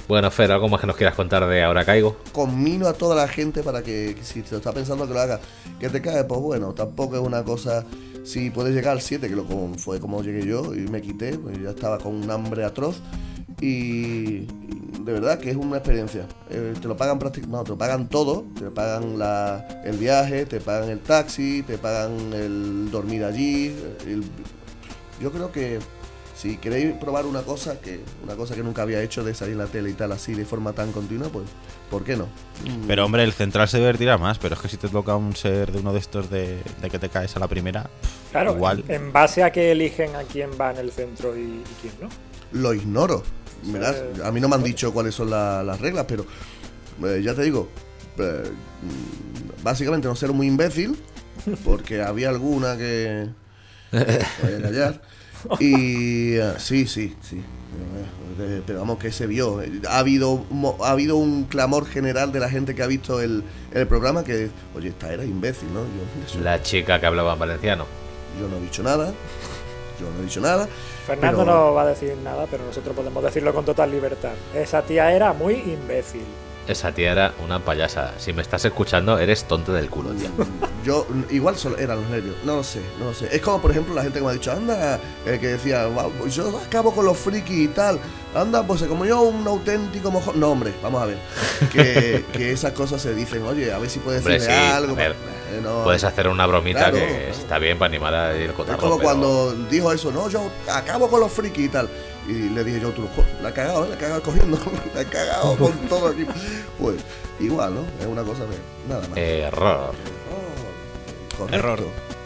Bueno, Fer, ¿algo más que nos quieras contar de Ahora Caigo? Conmino a toda la gente para que, que si te está pensando que lo haga, que te cae, pues bueno, tampoco es una cosa. Si puedes llegar al siete, que lo como, fue como llegué yo y me quité, pues ya estaba con un hambre atroz. Y, y de verdad que es una experiencia. Eh, te lo pagan prácticamente, no, te lo pagan todo, te pagan la, el viaje, te pagan el taxi, te pagan el dormir allí. El, yo creo que si queréis probar una cosa que una cosa que nunca había hecho, de salir en la tele y tal así de forma tan continua, pues ¿por qué no? Pero hombre, el central se divertirá más, pero es que si te toca un ser de uno de estos de, de que te caes a la primera, claro, igual. En, en base a que eligen a quién va en el centro y, y quién no. Lo ignoro. Verás, a mí no me han dicho cuáles son la, las reglas, pero eh, ya te digo, eh, básicamente no ser muy imbécil, porque había alguna que eh, voy a callar. Y uh, sí, sí, sí. Eh, pero vamos, que se vio. Ha habido, ha habido un clamor general de la gente que ha visto el, el programa que, oye, esta era imbécil, ¿no? Yo, La chica que hablaba en valenciano. Yo no he dicho nada. Yo no he dicho nada. Fernando pero... no va a decir nada, pero nosotros podemos decirlo con total libertad. Esa tía era muy imbécil. Esa tía era una payasa. Si me estás escuchando, eres tonto del culo, tía. Yo, igual solo eran los nervios. No lo sé, no lo sé. Es como, por ejemplo, la gente que me ha dicho, anda, eh, que decía, wow, yo acabo con los frikis y tal. Anda, pues como yo, un auténtico mojón. No, hombre, vamos a ver. Que, que esas cosas se dicen, oye, a ver si puedes hombre, decirle sí, algo. A ver, eh, no, puedes hacer una bromita, claro, que claro. está bien para animar a ir cotarro. Es como pero... cuando dijo eso, no, yo acabo con los frikis y tal. Y le dije yo, tú, la he cagado, ¿eh? La he cagado cogiendo, la he cagado con todo aquí. Pues igual, ¿no? Es una cosa de nada más. Error. Error. Correcto. Error.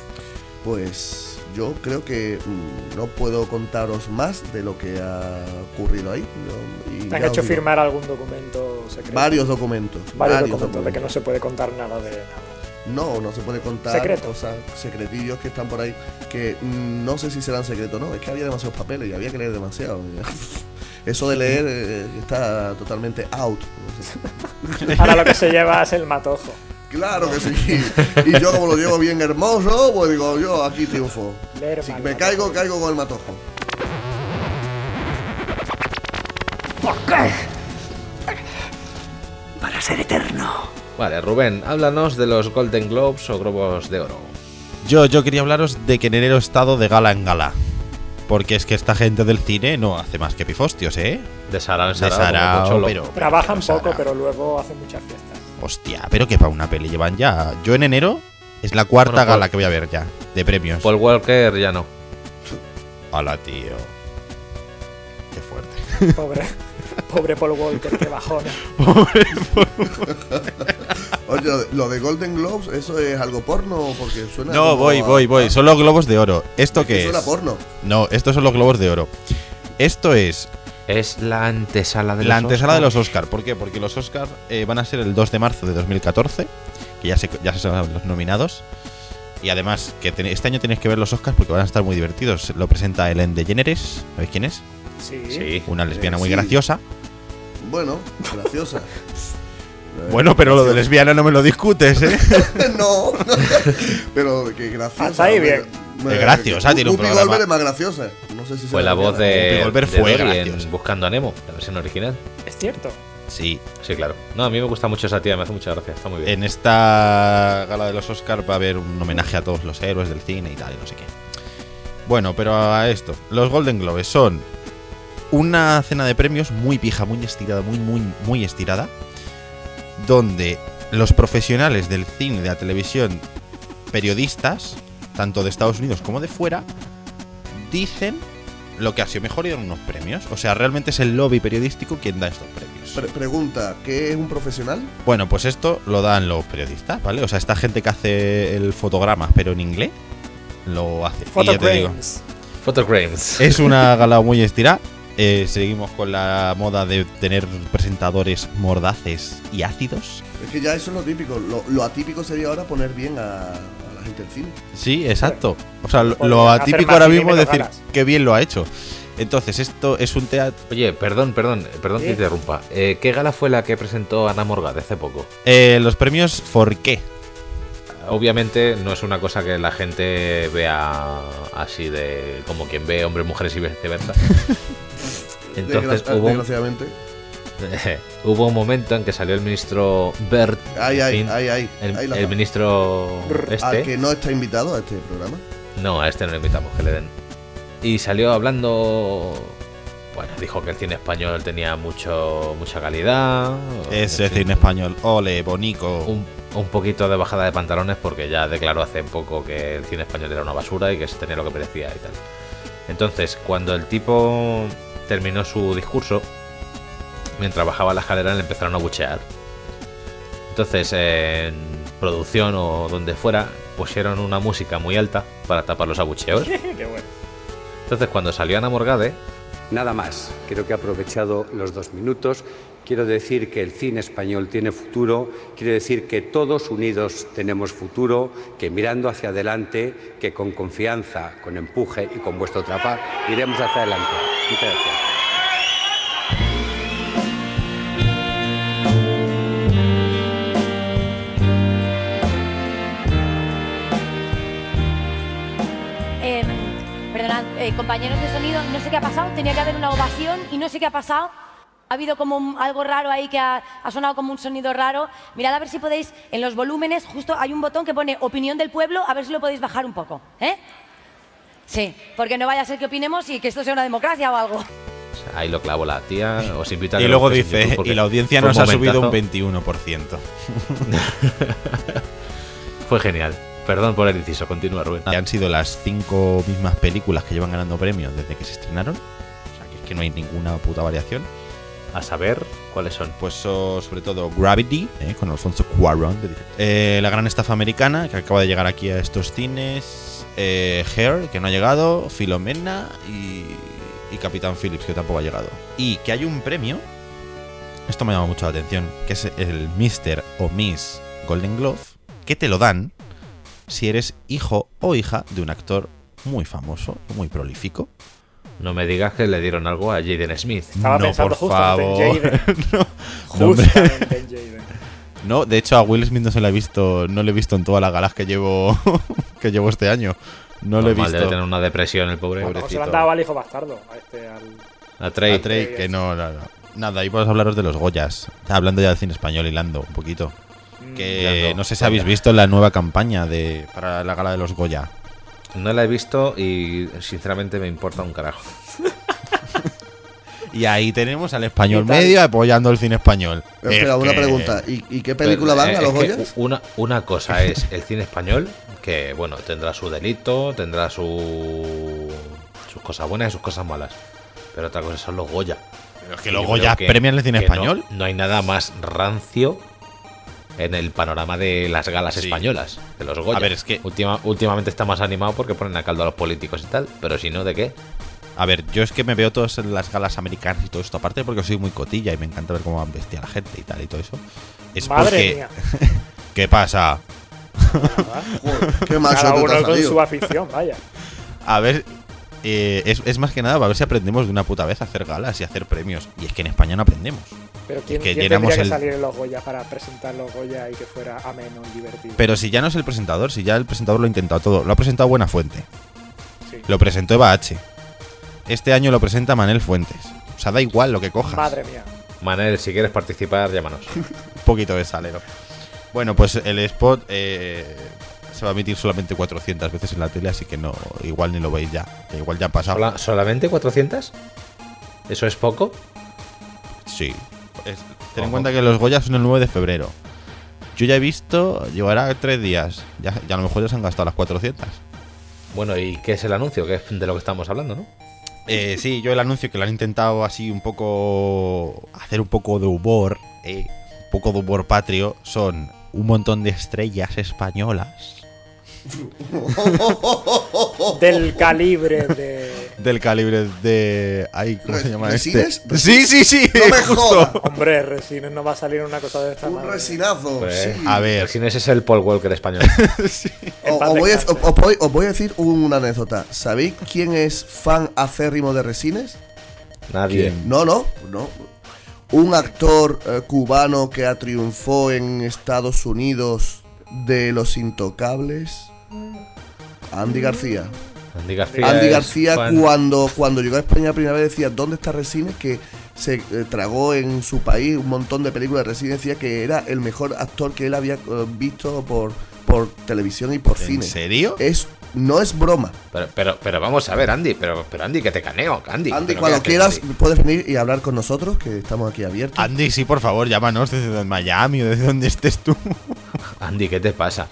Pues yo creo que mmm, no puedo contaros más de lo que ha ocurrido ahí. ¿no? Y ¿Te han hecho firmar algún documento secreto? Varios documentos. Varios, varios documentos, documentos de que no se puede contar nada de nada. No, no se puede contar Secreto. cosas, secretillos que están por ahí, que mmm, no sé si serán secretos o no, es que había demasiados papeles y había que leer demasiado. Eso de leer eh, está totalmente out. Ahora lo que se lleva es el matojo. Claro que sí. Y yo como lo llevo bien hermoso, pues digo, yo aquí triunfo. Leer si mal, me mal, caigo, mal. caigo con el matojo. ¿Por qué? Para ser eterno. Vale, Rubén, háblanos de los Golden Globes o Globos de Oro. Yo, yo quería hablaros de que en enero he estado de gala en gala. Porque es que esta gente del cine no hace más que pifostios, ¿eh? De sarao en sarao, de sarao, como pero, pero Trabajan pero poco, pero luego hacen muchas fiestas. Hostia, pero que para una peli llevan ya. Yo en enero es la cuarta bueno, gala Paul, que voy a ver ya, de premios. Paul Walker ya no. Hola, tío. Qué fuerte. Pobre, pobre Paul Walker, qué bajona. Pobre Paul Walker. Oye, lo de Golden Globes, ¿eso es algo porno? Porque suena. No, voy, a... voy, voy. Son los globos de oro. ¿Esto es qué que es? Suena porno. No, estos son los globos de oro. Esto es. Es la antesala de la los antesala Oscar. de los Oscar. ¿Por qué? Porque los Oscar eh, van a ser el dos de marzo de dos mil catorce. Que ya se, ya se saben los nominados. Y además, que ten, este año tenéis que ver los Oscars porque van a estar muy divertidos. Lo presenta Ellen DeGeneres. ¿Sabéis quién es? Sí. Sí. Una lesbiana Eh, muy sí. graciosa. Bueno, graciosa. Bueno, pero lo de lesbiana no me lo discutes, ¿eh? No, pero que graciosa. Hasta ahí bien. Es graciosa, tiene un Whoopi programa. Goldberg es más graciosa. No sé si Fue será la voz lesbiana. de, Whoopi Goldberg de fue Dory graciosa. en Buscando a Nemo, la versión original. Es cierto. Sí. Sí, claro. No, a mí me gusta mucho esa tía, me hace mucha gracia, está muy bien. En esta gala de los Oscar va a haber un homenaje a todos los héroes del cine y tal, y no sé qué. Bueno, pero a esto. Los Golden Globes son una cena de premios muy pija, muy estirada, muy, muy, muy estirada, donde los profesionales del cine, de la televisión, periodistas, tanto de Estados Unidos como de fuera, dicen lo que ha sido mejor y dan unos premios. O sea, realmente es el lobby periodístico quien da estos premios. Pre- pregunta, ¿qué es un profesional? Bueno, pues esto lo dan los periodistas, ¿vale? O sea, esta gente que hace el fotograma, pero en inglés, lo hace. Y ya te digo, Photogrames. Photogrames. es una gala muy estirada. Eh, seguimos con la moda de tener presentadores mordaces y ácidos. Es que ya eso es lo típico. Lo, lo atípico sería ahora poner bien a, a la gente del cine. Sí, exacto. O sea, lo, Podrían lo hacer atípico más ahora cine y mismo es menos decir galas. que bien lo ha hecho. Entonces, esto es un teatro. Oye, perdón, perdón, perdón ¿Sí? que interrumpa. Eh, ¿Qué gala fue la que presentó Ana Morgade hace poco? Eh, los premios ¿por qué? Obviamente no es una cosa que la gente vea así de como quien ve hombres, mujeres y viceversa. Entonces Desgra- hubo un, Desgraciadamente. Hubo un momento en que salió el ministro Bert. Ay, ay, fin, ay, ay. El, Ahí la el va. ministro este. Al que no está invitado a este programa. No, a este no le invitamos, que le den. Y salió hablando. Bueno, dijo que el cine español tenía mucho mucha calidad. Ese en fin, cine español, ole, bonico. Un, un poquito de bajada de pantalones porque ya declaró hace poco que el cine español era una basura y que se tenía lo que merecía y tal. Entonces, cuando el tipo terminó su discurso, mientras bajaba la escalera le empezaron a buchear. Entonces, en producción o donde fuera, pusieron una música muy alta para tapar los abucheos. Qué bueno. Entonces, cuando salió Ana Morgade... Nada más, creo que he aprovechado los dos minutos. Quiero decir que el cine español tiene futuro, quiero decir que todos unidos tenemos futuro, que mirando hacia adelante, que con confianza, con empuje y con vuestro trapar, iremos hacia adelante. Muchas gracias. Eh, perdonad, eh, compañeros de sonido, no sé qué ha pasado, tenía que haber una ovación y no sé qué ha pasado. Ha habido como un, algo raro ahí que ha, ha sonado como un sonido raro. Mirad a ver si podéis, en los volúmenes, justo hay un botón que pone opinión del pueblo, a ver si lo podéis bajar un poco, ¿eh? Sí, porque no vaya a ser que opinemos y que esto sea una democracia o algo. Ahí lo clavo la tía, os invita a Y que luego lo busquéis en dice, YouTube porque y la audiencia fue nos un ha subido un momentazo. veintiuno por ciento. Fue genial. Perdón por el inciso, continúa, Rubén. Que han sido las cinco mismas películas que llevan ganando premios desde que se estrenaron. O sea, que es que no hay ninguna puta variación. A saber, ¿cuáles son? Pues so, sobre todo Gravity, eh, con Alfonso Cuarón. Eh, La Gran Estafa Americana, que acaba de llegar aquí a estos cines. Eh, Hair, que no ha llegado. Filomena y, y Capitán Phillips, que tampoco ha llegado. Y que hay un premio, esto me llama mucho la atención, que es el mister o Miss Golden Glove, que te lo dan si eres hijo o hija de un actor muy famoso, muy prolífico. No me digas que le dieron algo a Jaden Smith. Estaba no, pensando por justamente favor. en Jaden. no, no, hombre. Justamente en Jaden. No, de hecho a Will Smith no se le ha visto, no le he visto en todas las galas que llevo que llevo este año. No lo he Normal, visto. debe tener una depresión el pobre. Bueno, se lo han dado al hijo bastardo. A este, al... A Trey. A Trey, que no, no, no. Nada, ahí podemos hablaros de los Goyas. Está hablando ya del cine español, hilando un poquito. Que Hilando. no sé si habéis visto la nueva campaña de para la gala de los Goya. No la he visto y sinceramente me importa un carajo. Y ahí tenemos al español ¿Qué tal? medio apoyando el cine español. Espera, Es una que- pregunta. ¿Y, y qué película Pero, van eh, a los es que Goyas? Una, una cosa es el cine español, que bueno, tendrá su delito, tendrá su sus cosas buenas y sus cosas malas. Pero otra cosa son los Goya. Pero es que Y los yo Goya creo que- premian el cine que no- español. No, hay nada más rancio en el panorama de las galas Sí. españolas, de los Goya. A ver, es que- Última- últimamente está más animado porque ponen a caldo a los políticos y tal, pero si no, ¿de qué? A ver, yo es que me veo todas las galas americanas y todo esto, aparte porque soy muy cotilla y me encanta ver cómo van vestida la gente y tal y todo eso. Es Madre porque. mía. ¿Qué pasa? Joder, qué macho Cada te uno has con salido. su afición, vaya. A ver, eh, es, es más que nada para ver si aprendemos de una puta vez a hacer galas y a hacer premios. Y es que en España no aprendemos. Pero ¿quién, que quién llenamos tendría que el- salir en los Goya para presentar los Goya y que fuera ameno y divertido? Pero si ya no es el presentador, si ya el presentador lo ha intentado todo. Lo ha presentado Buenafuente. Sí. Lo presentó Eva H. Este año lo presenta Manel Fuentes. O sea, da igual lo que cojas. Madre mía. Manel, si quieres participar, llámanos. Un poquito de salero. Bueno, pues el spot eh, se va a emitir solamente cuatrocientas veces en la tele, así que no, igual ni lo veis ya. Que igual ya ha pasado. ¿Sola- ¿Solamente cuatrocientas? ¿Eso es poco? Sí. Es- ten en Ojo. cuenta que los Goya son el nueve de febrero. Yo ya he visto, llevará tres días. Ya, ya a lo mejor ya se han gastado las cuatrocientas. Bueno, ¿y qué es el anuncio? Que es de lo que estamos hablando, ¿no? Eh, sí, yo el anuncio que lo han intentado así un poco. Hacer un poco de humor, eh, un poco de humor patrio, son un montón de estrellas españolas. Del calibre de... Del calibre de. Ay, ¿cómo se llama ¿Resines? este? Sí, sí, sí. No me justo. jodas. Hombre, Resines no va a salir una cosa de esta Un madre. resinazo. Pues, sí. A ver. ¿Quién es ese el Paul Walker español? O- paz os, voy a, descanse. os voy- os voy a decir una anécdota. ¿Sabéis quién es fan acérrimo de Resines? Nadie. No, no, no. Un actor eh, cubano que ha triunfó en Estados Unidos de Los Intocables. Andy García. Andy García. Andy es García fan- cuando, cuando llegó a España la primera vez decía, ¿dónde está Resines? Que se eh, tragó en su país un montón de películas de residencia, que era el mejor actor que él había eh, visto por, por televisión y por ¿En cine. ¿En serio? Es, no es broma. Pero, pero, pero vamos a ver, Andy, pero, pero Andy, que te caneo, Andy. Andy, cuando quieras, Andy? puedes venir y hablar con nosotros, que estamos aquí abiertos. Andy, sí, por favor, llámanos desde Miami o desde donde estés tú. Andy, ¿qué te pasa?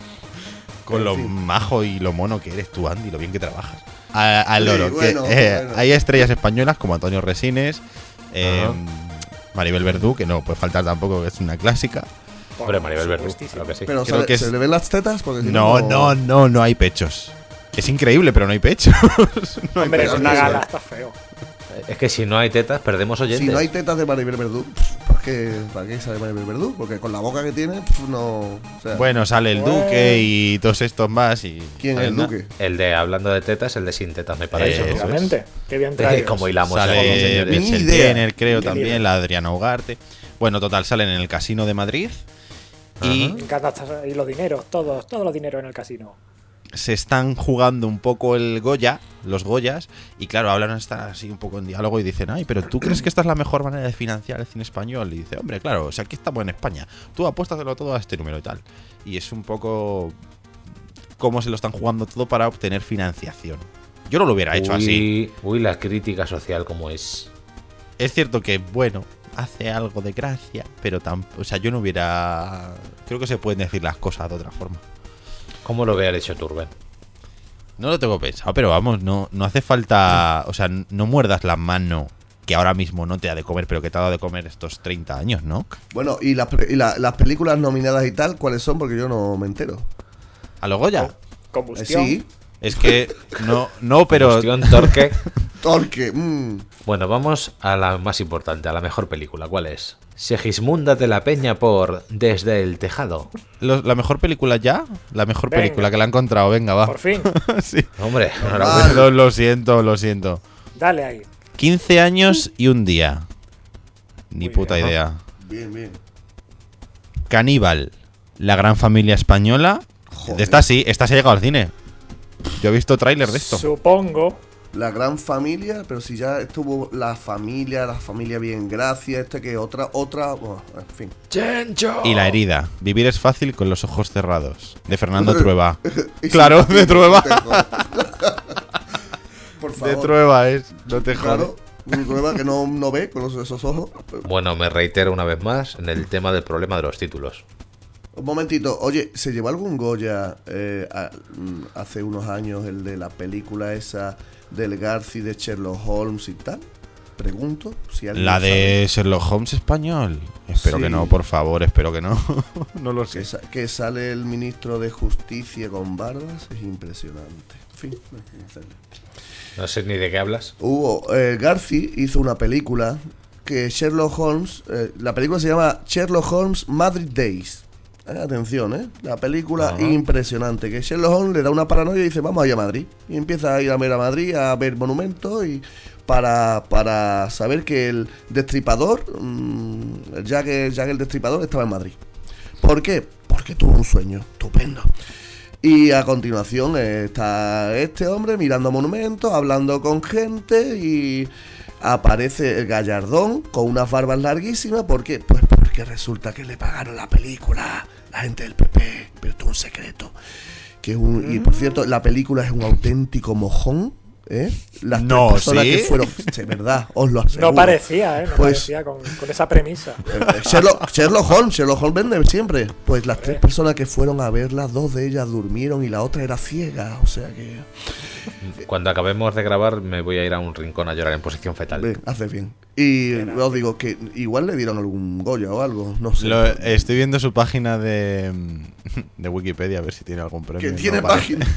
Con lo majo y lo mono que eres tú, Andy, lo bien que trabajas. A, al loro, sí, bueno, que, eh, bueno. Hay estrellas españolas como Antonio Resines, eh, Maribel Verdú, que no puede faltar tampoco, que es una clásica. Hombre, Maribel Verdú, claro que sí. Pero sale, que es... ¿se le ven las tetas? Porque si no, no, no, no, no hay pechos. Es increíble, pero no hay pechos. no hay Hombre, pechos. es una gala, está feo. Es que si no hay tetas, perdemos oyentes. Si no hay tetas de Maribel Verdú, ¿para qué, ¿para qué sale Maribel Verdú? Porque con la boca que tiene, no. O sea, bueno, sale el bueno. Duque y todos estos más. Y ¿quién es el Duque? El de, hablando de tetas, el de Sin Tetas, me parece. Exactamente. Qué bien traídos. Como hilamos. Sale Michelle Jenner, creo, también, la Adriana Ugarte. Bueno, total, salen en el Casino de Madrid. Ajá. Y me encanta estar, y los dineros, todos, todos los dineros en el casino. Se están jugando un poco el Goya, los Goyas, y claro, hablan están así un poco en diálogo y dicen, ay, pero ¿tú crees que esta es la mejor manera de financiar el cine español? Y dice, hombre, claro, o sea, aquí estamos en España, tú apuéstaselo todo a este número y tal. Y es un poco cómo se lo están jugando todo para obtener financiación. Yo no lo hubiera hecho uy, así. Uy, la crítica social como es. Es cierto que, bueno, hace algo de gracia, pero tampoco, o sea, yo no hubiera... Creo que se pueden decir las cosas de otra forma. ¿Cómo lo hubiera hecho Turben? No lo tengo pensado, pero vamos, no, no hace falta... O sea, no muerdas la mano que ahora mismo no te ha de comer, pero que te ha dado de comer estos treinta años, ¿no? Bueno, ¿y las, y la, las películas nominadas y tal, cuáles son? Porque yo no me entero. ¿A lo Goya? Combustión. Eh, sí. Es que no, no, pero... Combustión, Torque. Torque, mmm. Bueno, vamos a la más importante, a la mejor película. ¿Cuál es? Segismunda de la Peña por Desde el Tejado. Lo, ¿La mejor película ya? La mejor venga. película que la he encontrado, venga, va. Por fin. Sí. Hombre, Perdón, lo siento, lo siento. Dale ahí. quince años y un día. Ni Muy puta bien. idea. Bien, bien. Caníbal, la gran familia española. Joder. Esta sí, esta se ha llegado al cine. Yo he visto tráiler de esto. Supongo. La gran familia, pero si ya estuvo la familia, la familia bien, gracias, este que otra, otra, bueno, en fin. Chencho. Y La herida, vivir es fácil con los ojos cerrados, de Fernando Trueba. Y Claro, si- de Trueba. Por favor. De Trueba es, no te jodas. Claro, un Trueba que no, no ve con los- esos ojos. Bueno, me reitero una vez más en el tema del problema de los títulos. Un momentito, oye, ¿se llevó algún Goya eh, a- mm, hace unos años el de la película esa del Garci de Sherlock Holmes y tal? Pregunto si alguien La lo sabe. de Sherlock Holmes español. Espero Sí. que no, por favor, espero que no. No lo sé. Que, sa- que sale el ministro de Justicia con barbas, es impresionante. En fin, no hay que hacerle. No sé ni de qué hablas. Hubo, eh, Garci hizo una película que Sherlock Holmes, eh, la película se llama Sherlock Holmes Madrid Days. Eh, atención, ¿eh? La película Ajá. impresionante, que Sherlock Holmes le da una paranoia y dice, vamos a ir a Madrid. Y empieza a ir a ver a Madrid, a ver monumentos y para, para saber que el destripador, mmm, ya que ya que el destripador estaba en Madrid. ¿Por qué? Porque tuvo un sueño estupendo. Y a continuación eh, está este hombre mirando monumentos, hablando con gente y aparece el Gallardón con unas barbas larguísimas. ¿Por qué? Pues porque resulta que le pagaron la película la gente del P P, pero esto es un secreto. Que es un, y por cierto, la película es un auténtico mojón. ¿Eh? Las No, tres personas ¿sí? que fueron, de verdad, os lo aseguro. No parecía, ¿eh? No Pues- parecía con, con esa premisa. Eh, Sherlock, Sherlock Holmes, Sherlock Holmes vende siempre. Pues las tres personas que fueron a verla, dos de ellas durmieron y la otra era ciega. O sea que. Cuando acabemos de grabar me voy a ir a un rincón a llorar en posición fetal. Bien, hace bien. Y os digo que igual le dieron algún Goya o algo, no sé. Lo- estoy viendo su página de, de Wikipedia a ver si tiene algún premio. Que No tiene parece. página.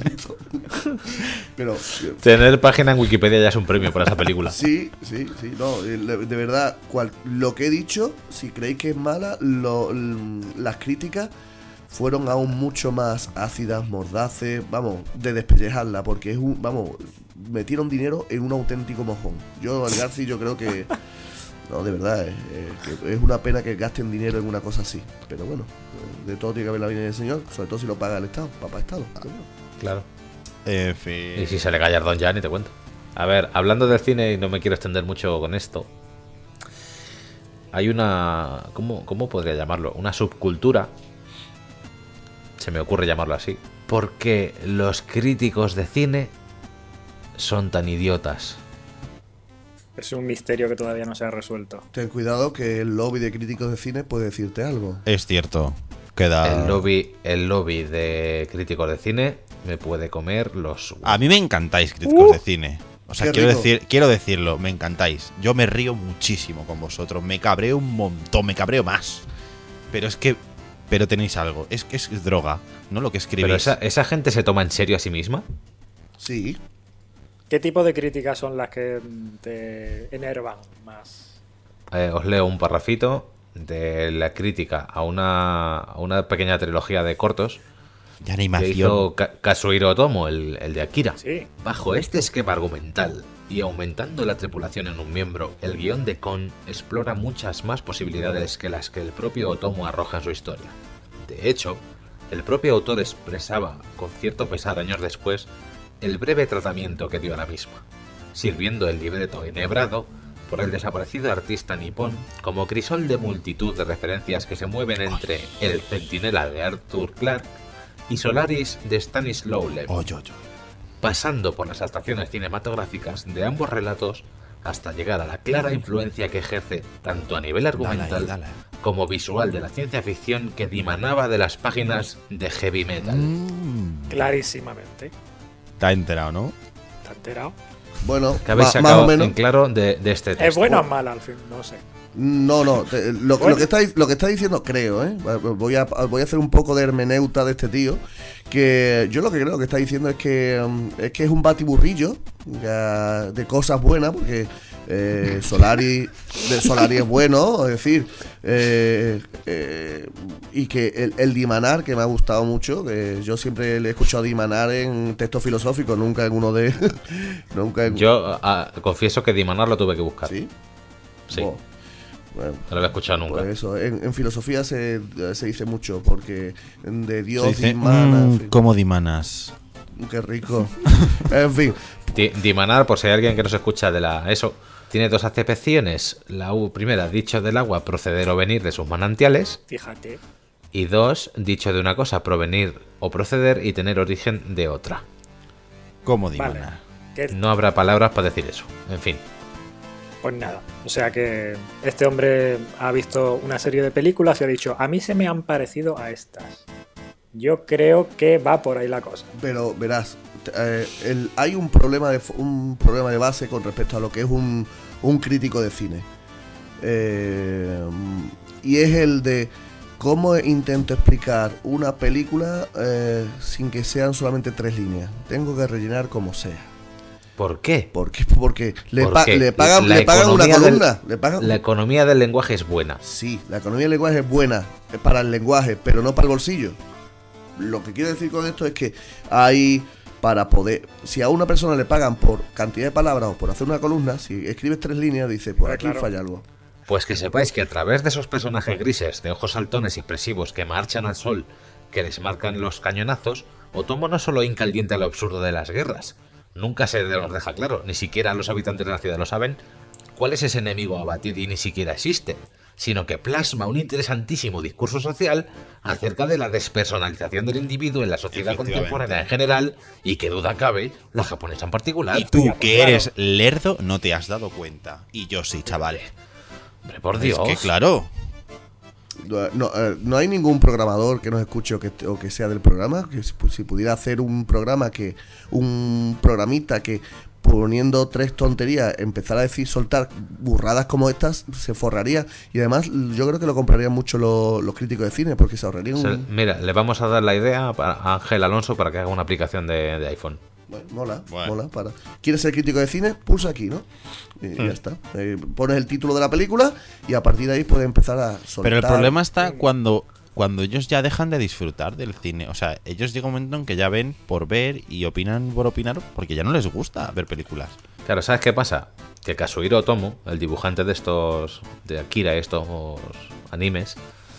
Pero. Tener página en Wikipedia ya es un premio por esa película. Sí, sí, sí, no, eh, de de verdad, cual- lo que he dicho, si creéis que es mala, lo- l- las críticas fueron aún mucho más ácidas, mordaces, vamos, de despellejarla, porque es un, vamos, metieron dinero en un auténtico mojón. Yo, el Garci, yo creo que, no, de verdad, eh, eh, que es una pena que gasten dinero en una cosa así, pero bueno, de todo tiene que haber la vida del Señor, sobre todo si lo paga el Estado, papá Estado. pero bueno. Claro. En fin. Y si sale Gallardón ya, ni te cuento. A ver, hablando del cine, y no me quiero extender mucho con esto, hay una... ¿cómo, ¿Cómo podría llamarlo? Una subcultura, se me ocurre llamarlo así, porque los críticos de cine son tan idiotas. Es un misterio que todavía no se ha resuelto. Ten cuidado que el lobby de críticos de cine puede decirte algo. Es cierto. Queda... El lobby, el lobby de críticos de cine me puede comer los... A mí me encantáis, críticos Uh, de cine. O sea, qué quiero, rico. decir, quiero decirlo, me encantáis. Yo me río muchísimo con vosotros. Me cabreo un montón, me cabreo más. Pero es que... Pero tenéis algo. Es que es droga, ¿no? Lo que escribís. ¿Pero esa, esa gente se toma en serio a sí misma? Sí. ¿Qué tipo de críticas son las que te enervan más? Eh, os leo un parrafito de la crítica a una, a una pequeña trilogía de cortos de animación que hizo Ka- Kazuhiro Otomo, el, el de Akira. Sí. Bajo este esquema argumental y aumentando la tripulación en un miembro, el guión de Kon explora muchas más posibilidades que las que el propio Otomo arroja en su historia. De hecho, el propio autor expresaba, con cierto pesar años después, el breve tratamiento que dio a la misma, sirviendo el libreto enhebrado por el desaparecido artista nipón como crisol de multitud de referencias que se mueven entre El Centinela de Arthur Clarke y Solaris de Stanislaw Lem, Oy, oy, oy. pasando por las adaptaciones cinematográficas de ambos relatos hasta llegar a la clara influencia que ejerce tanto a nivel argumental Dale, dale. como visual de la ciencia ficción que dimanaba de las páginas de heavy metal. Mm. Clarísimamente. Te has enterado, ¿no? ¿Te has enterado? Bueno, Que habéis ma- más sacado o menos. en claro de, de este texto. ¿Es buena o mala al fin? No sé. No, no, te- lo, Bueno. lo que está, lo que está diciendo, creo, ¿eh? Voy a, voy a hacer un poco de hermeneuta de este tío. Que yo lo que creo que está diciendo es que um, es que es un batiburrillo ya, de cosas buenas, porque eh, Solari, de Solari es bueno, es decir, eh, eh, y que el, el dimanar, que me ha gustado mucho, que yo siempre le he escuchado dimanar en textos filosóficos, nunca en uno de... nunca en, Yo ah, confieso que Dimanar lo tuve que buscar. ¿Sí? Sí. Bo- Bueno, No lo había escuchado nunca. pues eso, en, en filosofía se, se dice mucho, porque de Dios Se dice, dimana, en mm, fin. ¿cómo dimanas? Qué rico. En fin, Di- Dimanar, por si hay alguien que nos escucha de la ESO, tiene dos acepciones. La U, primera, dicho del agua, proceder o venir de sus manantiales. Fíjate. Y dos, dicho de una cosa, provenir o proceder y tener origen de otra. ¿Cómo Vale. dimanar? ¿Qué- No habrá palabras para decir eso. En fin. Pues nada, o sea que este hombre ha visto una serie de películas y ha dicho, a mí se me han parecido a estas. Yo creo que va por ahí la cosa. pero verás, eh, el- hay un problema de f- un problema de base con respecto a lo que es un, un crítico de cine. Eh, y es el de cómo intento explicar una película eh, sin que sean solamente tres líneas. Tengo que rellenar como sea. ¿Por qué? ¿Por qué? Porque le, pa- Porque le pagan, la le pagan una economía del- columna. Le pagan, La economía del lenguaje es buena. Sí, la economía del lenguaje es buena eh, para el lenguaje, pero no para el bolsillo. Lo que quiero decir con esto es que hay para poder, si a una persona le pagan por cantidad de palabras o por hacer una columna, si escribes tres líneas, dice, pues Ah, aquí claro. falla algo. Pues que sepáis que a través de esos personajes grises, de ojos saltones y expresivos que marchan al sol, que les marcan los cañonazos, Otomo no solo hinca el diente a lo absurdo de las guerras, nunca se los deja claro, ni siquiera los habitantes de la ciudad lo saben, cuál es ese enemigo a batir y ni siquiera existe, sino que plasma un interesantísimo discurso social acerca de la despersonalización del individuo en la sociedad Efectivamente. contemporánea en general y que duda cabe, la japonesa en particular. Y tú, Ya, que claro. eres lerdo, no te has dado cuenta. Y yo sí, chaval. Hombre, por Dios. Es que claro. No, no, eh, no hay ningún programador que nos escuche o que, o que sea del programa, que si, si pudiera hacer un programa que, un programita que poniendo tres tonterías empezara a decir, soltar burradas como estas, se forraría. Y además yo creo que lo comprarían mucho los, los críticos de cine, porque se ahorrarían O sea, un... mira, le vamos a dar la idea a Ángel Alonso para que haga una aplicación de, de iPhone. Bueno, mola, Bueno. mola. Para. ¿Quieres ser crítico de cine? Pulsa aquí, ¿no? Y Hmm. ya está. Eh, pones el título de la película y a partir de ahí puedes empezar a soltar. Pero el problema está cuando, cuando ellos ya dejan de disfrutar del cine. O sea, ellos llega un momento en que ya ven por ver y opinan por opinar porque ya no les gusta ver películas. Claro, ¿sabes qué pasa? Que Kazuhiro Otomo, el dibujante de estos, de Akira, estos animes,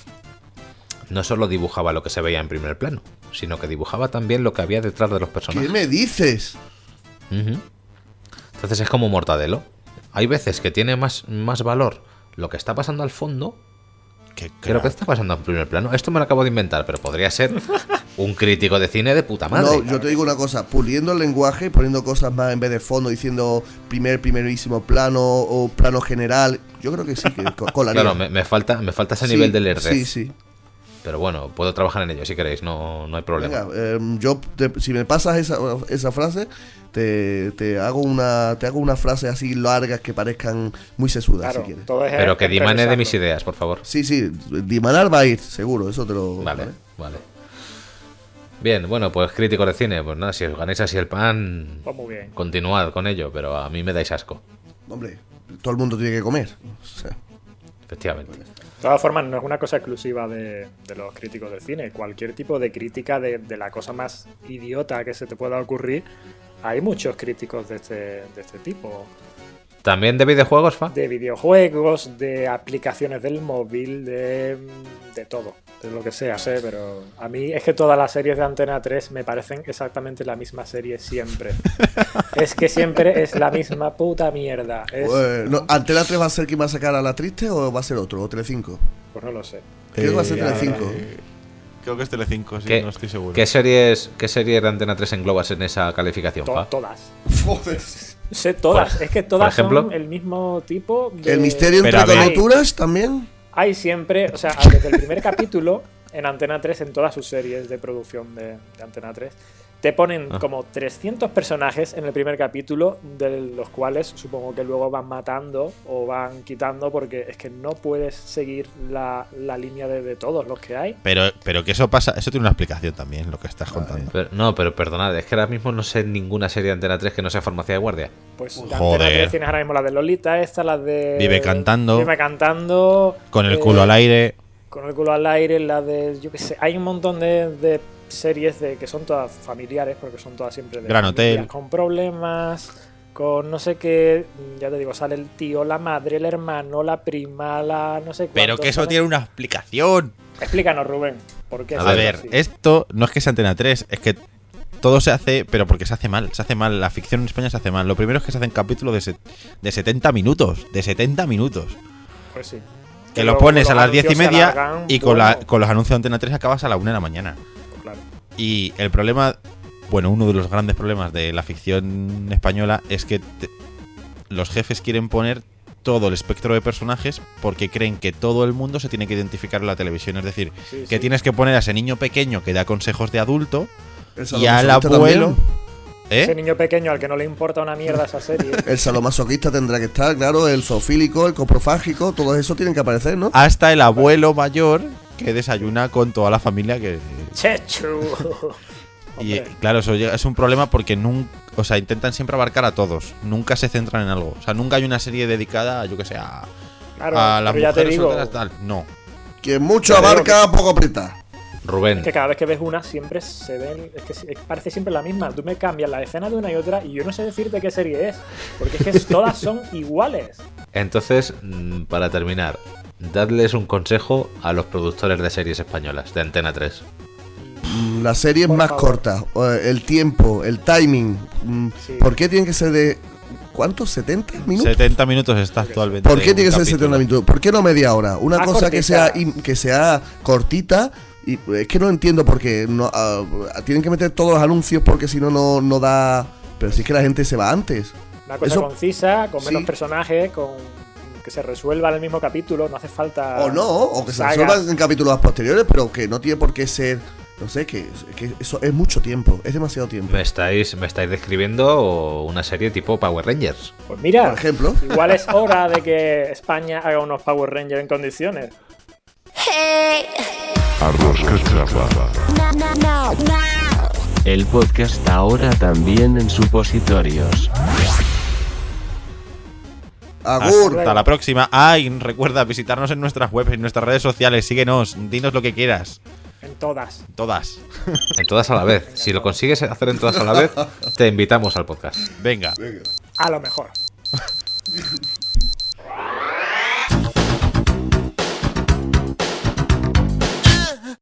no solo dibujaba lo que se veía en primer plano, sino que dibujaba también lo que había detrás de los personajes. ¿Qué me dices? Ujú. Entonces es como Mortadelo. Hay veces que tiene más, más valor lo que está pasando al fondo, Qué que lo que está pasando en primer plano, esto me lo acabo de inventar, pero podría ser un crítico de cine de puta madre. No, yo te digo una cosa, puliendo el lenguaje, poniendo cosas más en vez de fondo, diciendo primer, primerísimo plano o plano general, yo creo que sí, que colaría. Claro, me, me falta me falta ese Sí, nivel de lerdez. Sí, sí. Pero bueno, puedo trabajar en ello si queréis, no, no hay problema. Venga, eh, yo te- si me pasas esa, esa frase, te, te hago una te hago una frase así largas que parezcan muy sesudas, Claro, si quieres. todo es Pero que dimane de improvisando. mis ideas, por favor. Sí, sí, dimanar va a ir, seguro, eso te lo... Vale, vale. Bien, bueno, pues críticos de cine, pues nada, si os ganáis así el pan, Pues muy bien. continuad con ello, pero a mí me dais asco, Hombre, todo el mundo tiene que comer. O sea, efectivamente. De todas formas, no es una cosa exclusiva de, de los críticos de cine. Cualquier tipo de crítica de, de la cosa más idiota que se te pueda ocurrir, hay muchos críticos de este, de este tipo. ¿También de videojuegos, fa? De videojuegos, de aplicaciones del móvil, de, de todo, de lo que sea, sé, pero a mí es que todas las series de Antena tres me parecen exactamente la misma serie siempre. Es que siempre es la misma puta mierda. Es- pues, no, ¿Antena tres va a ser quien va a sacar a La Triste o va a ser otro? ¿O Telecinco? Pues no lo sé. Creo que va a ser Eh, Telecinco. eh, Creo que es Telecinco, sí, ¿Qué, no estoy seguro. ¿qué series, ¿Qué series de Antena tres englobas en esa calificación, To- fa? todas. Joder. Sé todas, Por- es que todas por ejemplo. son el mismo tipo de... ¿El misterio Pero entre a ver. coyunturas también? Hay siempre, o sea, desde el primer capítulo en Antena tres, en todas sus series de producción de, de Antena tres, te ponen Ah. como trescientos personajes en el primer capítulo, de los cuales supongo que luego van matando o van quitando, porque es que no puedes seguir la, la línea de, de todos los que hay. Pero, pero que eso pasa, eso tiene una explicación también, lo que estás contando. Pero- no, pero perdonad, es que ahora mismo no sé ninguna serie de Antena tres que no sea Farmacia de Guardia. Pues de Joder. Antena tres tienes ahora mismo la de Lolita, esta, la de... Vive cantando. Vive cantando. Con el eh, culo al aire. Con el culo al aire, la de, yo qué sé, hay un montón de, de series de que son todas familiares, porque son todas siempre de Gran familias Hotel. con problemas, con no sé qué, ya te digo, sale el tío, la madre, el hermano, la prima, la no sé cuánto. Pero que eso sale- tiene una explicación. Explícanos, Rubén, ¿por qué? A es A eso ver, así? esto no es que sea Antena tres, es que todo se hace, pero porque se hace mal, se hace mal. La ficción en España se hace mal. Lo primero es que se hacen capítulos de, se- de setenta minutos, de setenta minutos. Pues sí. Que lo luego pones a los las diez y anuncios se media alargan, y con, la, bueno, con los anuncios de Antena tres acabas a la una de la mañana. claro. Y el problema, bueno, uno de los grandes problemas de la ficción española es que te- los jefes quieren poner todo el espectro de personajes porque creen que todo el mundo se tiene que identificar en la televisión. Es decir, Sí, que sí. tienes que poner a ese niño pequeño que da consejos de adulto El y al sadomasoquista abuelo. también. Ese ¿Eh? niño pequeño al que no le importa una mierda esa serie. El sadomasoquista tendrá que estar, claro, el zoofílico, el coprofágico, todo eso tienen que aparecer, ¿no? Hasta el abuelo mayor que desayuna con toda la familia que. Chechu. Y Hombre. claro, eso llega- es un problema porque nunca, o sea, intentan siempre abarcar a todos. Nunca se centran en algo. O sea, nunca hay una serie dedicada, yo que sé, a, Claro, a las pero ya te mujeres digo, solteras tal. No. Quien mucho Ya te digo abarca, poco aprieta. Rubén, es que cada vez que ves una siempre se ven, es que se- parece siempre la misma. Tú me cambias la escena de una y otra y yo no sé decirte qué serie es, porque es que todas son iguales. entonces, mm, para terminar, dadles un consejo a los productores de series españolas de Antena tres. Mm, Las series Por más favor. cortas, eh, el tiempo, el timing. mm, Sí. ¿Por qué tienen que ser de. ¿Cuántos? ¿setenta minutos? setenta minutos está actualmente. ¿Por qué un tiene que ser capítulo. setenta minutos? ¿Por qué no media hora? Una Más cosa que sea, cortita. im- que sea cortita. Y es que no entiendo por qué. No, ah, tienen que meter todos los anuncios porque si no, no no da. Pero sí es que la gente se va antes. Una cosa Eso- concisa, con menos sí. personajes, con que se resuelva en el mismo capítulo, no hace falta. O no, o que se sagas. resuelvan en capítulos posteriores, pero que no tiene por qué ser. No sé, que, que eso es mucho tiempo, es demasiado tiempo. Me estáis, me estáis describiendo una serie tipo Power Rangers. Pues mira, Por ejemplo. igual es hora de que España haga unos Power Rangers en condiciones. El podcast ahora también en supositorios. Agur. Hasta la próxima. Ay, recuerda visitarnos en nuestras webs, en nuestras redes sociales. Síguenos, dinos lo que quieras. En todas. Todas. En todas a la vez. Si lo consigues hacer en todas a la vez, te invitamos al podcast. Venga. A lo mejor.